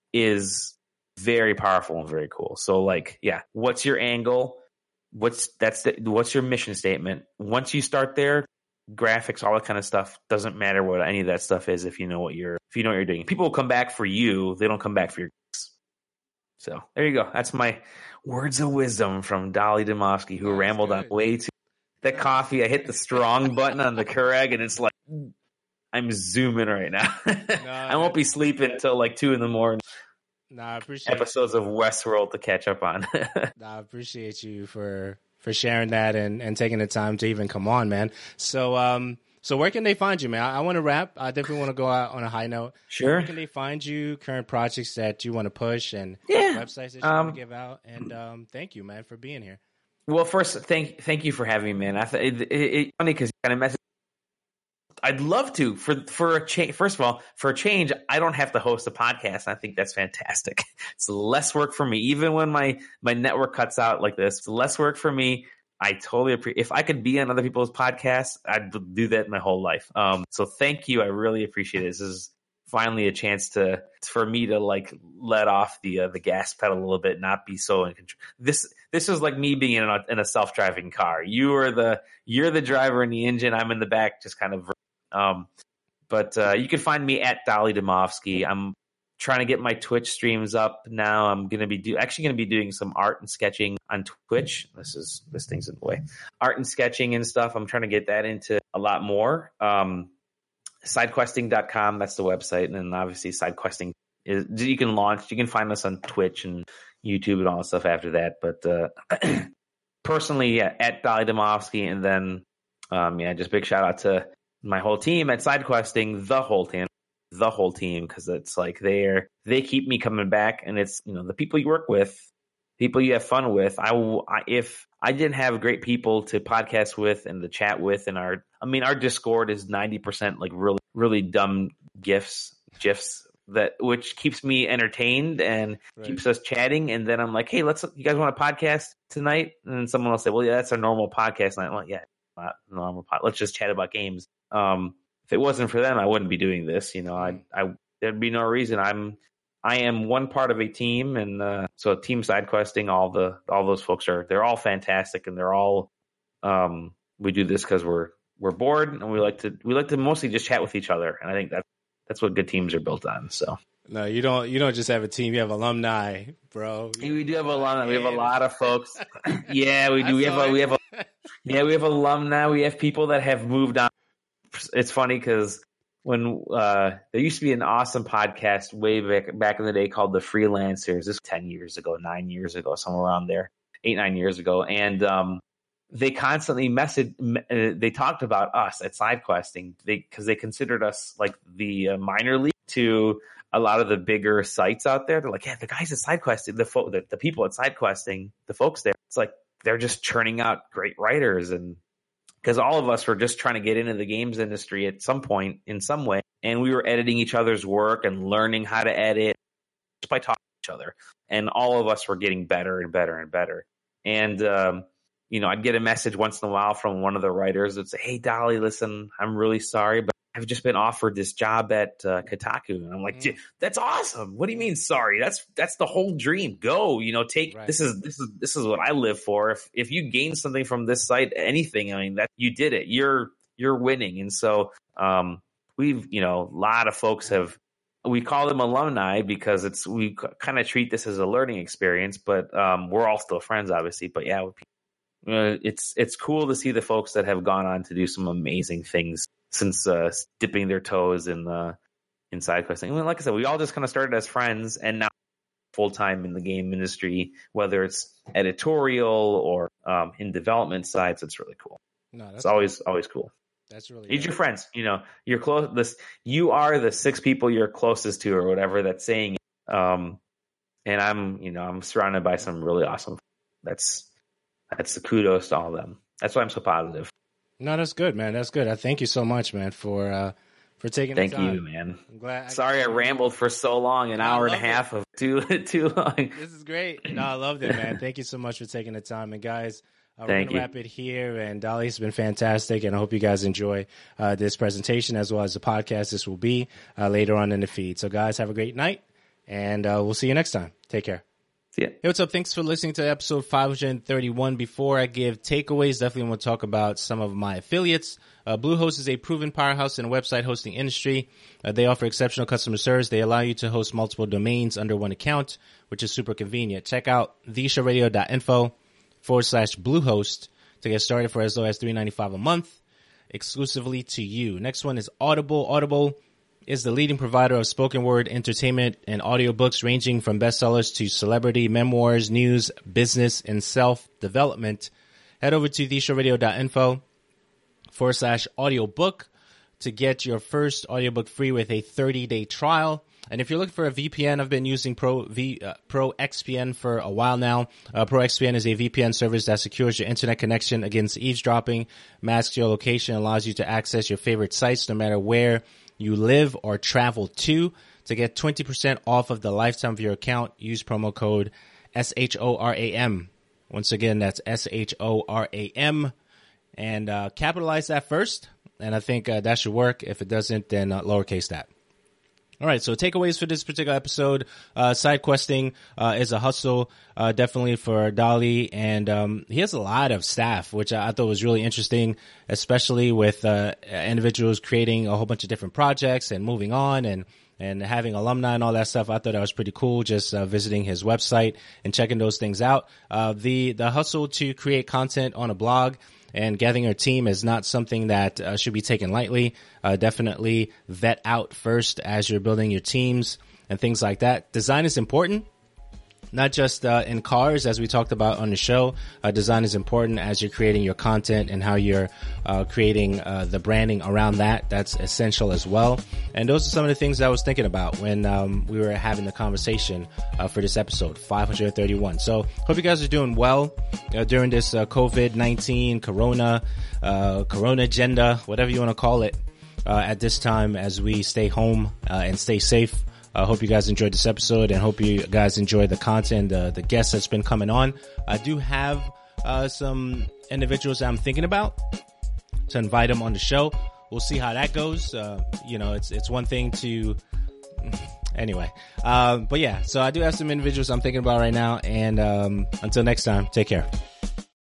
is very powerful and very cool. So like, yeah, what's your angle? What's that's the, what's your mission statement? Once you start there, graphics, all that kind of stuff doesn't matter what any of that stuff is if you know what you're if you know what you're doing. People will come back for you, they don't come back for your geeks. So there you go. That's my words of wisdom from Dolly Demovsky, who That's rambled good. on way too. That coffee, I hit the strong button on the Keurig, and it's like I'm zooming right now. No, I won't be sleeping until like two in the morning. No, I appreciate episodes of Westworld to catch up on. No, I appreciate you for. for sharing that and, and taking the time to even come on, man. So, um, so where can they find you, man? I, I want to wrap. I definitely want to go out on a high note. Sure. Where can they find you? Current projects that you want to push and yeah. websites that you um, want to give out. And um, thank you, man, for being here. Well, first, thank thank you for having me, man. I th- it, it, it's funny because you kind of messaged. I'd love to for for a change. First of all, for a change, I don't have to host a podcast. I think that's fantastic. It's less work for me, even when my my network cuts out like this. It's less work for me. I totally appreciate. If I could be on other people's podcasts, I'd do that my whole life. Um, so thank you. I really appreciate it. This is finally a chance to for me to like let off the uh, the gas pedal a little bit, not be so in control. This this is like me being in a, in a self driving car. You are the you're the driver in the engine. I'm in the back, just kind of. Um, but uh, you can find me at Dolly Demovsky. I'm trying to get my Twitch streams up now. I'm gonna be do actually gonna be doing some art and sketching on Twitch. This is this thing's in the way. Art and sketching and stuff. I'm trying to get that into a lot more. Um, sidequesting dot com, that's the website, and then obviously sidequesting is you can launch. You can find us on Twitch and YouTube and all that stuff after that. But uh, personally, yeah, at Dolly Demovsky, and then um, yeah, just big shout out to my whole team at SideQuesting, the whole team, the whole team, because it's like they're they keep me coming back, and it's, you know, the people you work with, people you have fun with. I, I if I didn't have great people to podcast with and to chat with, and our I mean our Discord is ninety percent like really really dumb gifs gifs that which keeps me entertained and right. keeps us chatting. And then I'm like, hey, let's you guys want a podcast tonight? And then someone will say, well, yeah, that's our normal podcast night. I'm like, yeah, not normal pod. Let's just chat about games. Um, if it wasn't for them, I wouldn't be doing this. You know, I, I, there'd be no reason. I'm, I am one part of a team, and uh, so Team SideQuesting, all the, all those folks are, they're all fantastic, and they're all, um, we do this because we're, we're bored, and we like to, we like to mostly just chat with each other, and I think that that's what good teams are built on. So. No, you don't. You don't just have a team. You have alumni, bro. We do have alumni. We have a lot of folks. Yeah, we do. We have a, we have a, yeah, we have alumni. We have people that have moved on. It's funny because when uh, there used to be an awesome podcast way back back in the day called The Freelancers. This was ten years ago, nine years ago, somewhere around there, eight nine years ago, and um, they constantly messaged. Uh, they talked about us at SideQuesting because they, they considered us like the uh, minor league to a lot of the bigger sites out there. They're like, yeah, the guys at SideQuesting, the, fo- the the people at SideQuesting, the folks there, it's like they're just churning out great writers. And because all of us were just trying to get into the games industry at some point in some way, and we were editing each other's work and learning how to edit just by talking to each other. And all of us were getting better and better and better. And um, you know, I'd get a message once in a while from one of the writers that'd say, hey, Dolly, listen, I'm really sorry, but I've just been offered this job at uh, Kotaku. And I'm like, mm. that's awesome. What do you mean sorry? That's that's the whole dream. Go, you know, take right. this is this is this is what I live for. If if you gain something from this site, anything, I mean, that you did it. You're you're winning. And so um we've, you know, a lot of folks have, we call them alumni because it's we kind of treat this as a learning experience, but um we're all still friends, obviously. But yeah, uh, it's it's cool to see the folks that have gone on to do some amazing things since uh, dipping their toes in the in SideQuesting. I mean, like I said, we all just kind of started as friends, and now full time in the game industry, whether it's editorial or um, in development sides. It's really cool. No, that's it's always cool. always cool. That's really. It's your friends. You know, you're close. This you are the six people you're closest to, or whatever that's saying. Um, and I'm, you know, I'm surrounded by some really awesome. That's that's the kudos to all of them. That's why I'm so positive. No, that's good, man. That's good. I thank you so much, man, for uh, for taking Thank the time. you, man. I'm glad. I Sorry I rambled for so long, an I hour and a it. half of too too long. This is great. No, I loved it, man. Thank you so much for taking the time. And guys, uh, we're Thank going to you. wrap it here. And Dolly's been fantastic. And I hope you guys enjoy uh, this presentation as well as the podcast. This will be uh, later on in the feed. So guys, have a great night. And uh, we'll see you next time. Take care. See ya. Hey, what's up? Thanks for listening to episode five hundred thirty-one. Before I give takeaways, definitely want to talk about some of my affiliates. Uh, Bluehost is a proven powerhouse in the website hosting industry. Uh, they offer exceptional customer service. They allow you to host multiple domains under one account, which is super convenient. Check out theshowradio.info forward slash Bluehost to get started for as low as three dollars and ninety-five cents a month, exclusively to you. Next one is Audible. Audible is the leading provider of spoken word entertainment and audiobooks ranging from bestsellers to celebrity memoirs, news, business, and self-development. Head over to theshowradio.info forward slash audiobook to get your first audiobook free with a thirty-day trial. And if you're looking for a V P N, I've been using Pro v, uh, Pro X P N for a while now. Uh, Pro X P N is a V P N service that secures your internet connection against eavesdropping, masks your location, and allows you to access your favorite sites no matter where you live or travel to. To get twenty percent off of the lifetime of your account, use promo code S H O R A M. Once again, that's S H O R A M. And uh, capitalize that first, and I think uh, that should work. If it doesn't, then uh, lowercase that. All right, so takeaways for this particular episode. Uh, SideQuesting uh, is a hustle, uh, definitely for Dolly, and um, he has a lot of staff, which I, I thought was really interesting, especially with uh, individuals creating a whole bunch of different projects and moving on and and having alumni and all that stuff. I thought that was pretty cool, just uh, visiting his website and checking those things out. Uh, the the hustle to create content on a blog and gathering your team is not something that uh, should be taken lightly. Uh, definitely vet out first as you're building your teams and things like that. Design is important, not just uh, in cars, as we talked about on the show. Uh, design is important as you're creating your content and how you're uh, creating uh, the branding around that. That's essential as well. And those are some of the things that I was thinking about when um, we were having the conversation uh, for this episode, five hundred thirty-one. So hope you guys are doing well uh, during this uh, COVID nineteen, Corona, uh, Corona agenda, whatever you want to call it, uh, at this time as we stay home uh, and stay safe. I uh, hope you guys enjoyed this episode and hope you guys enjoy the content, uh, the guests that's been coming on. I do have uh, some individuals that I'm thinking about to invite them on the show. We'll see how that goes. Uh, you know, it's it's one thing to... Anyway. Uh, but yeah, so I do have some individuals I'm thinking about right now. And um, until next time, take care.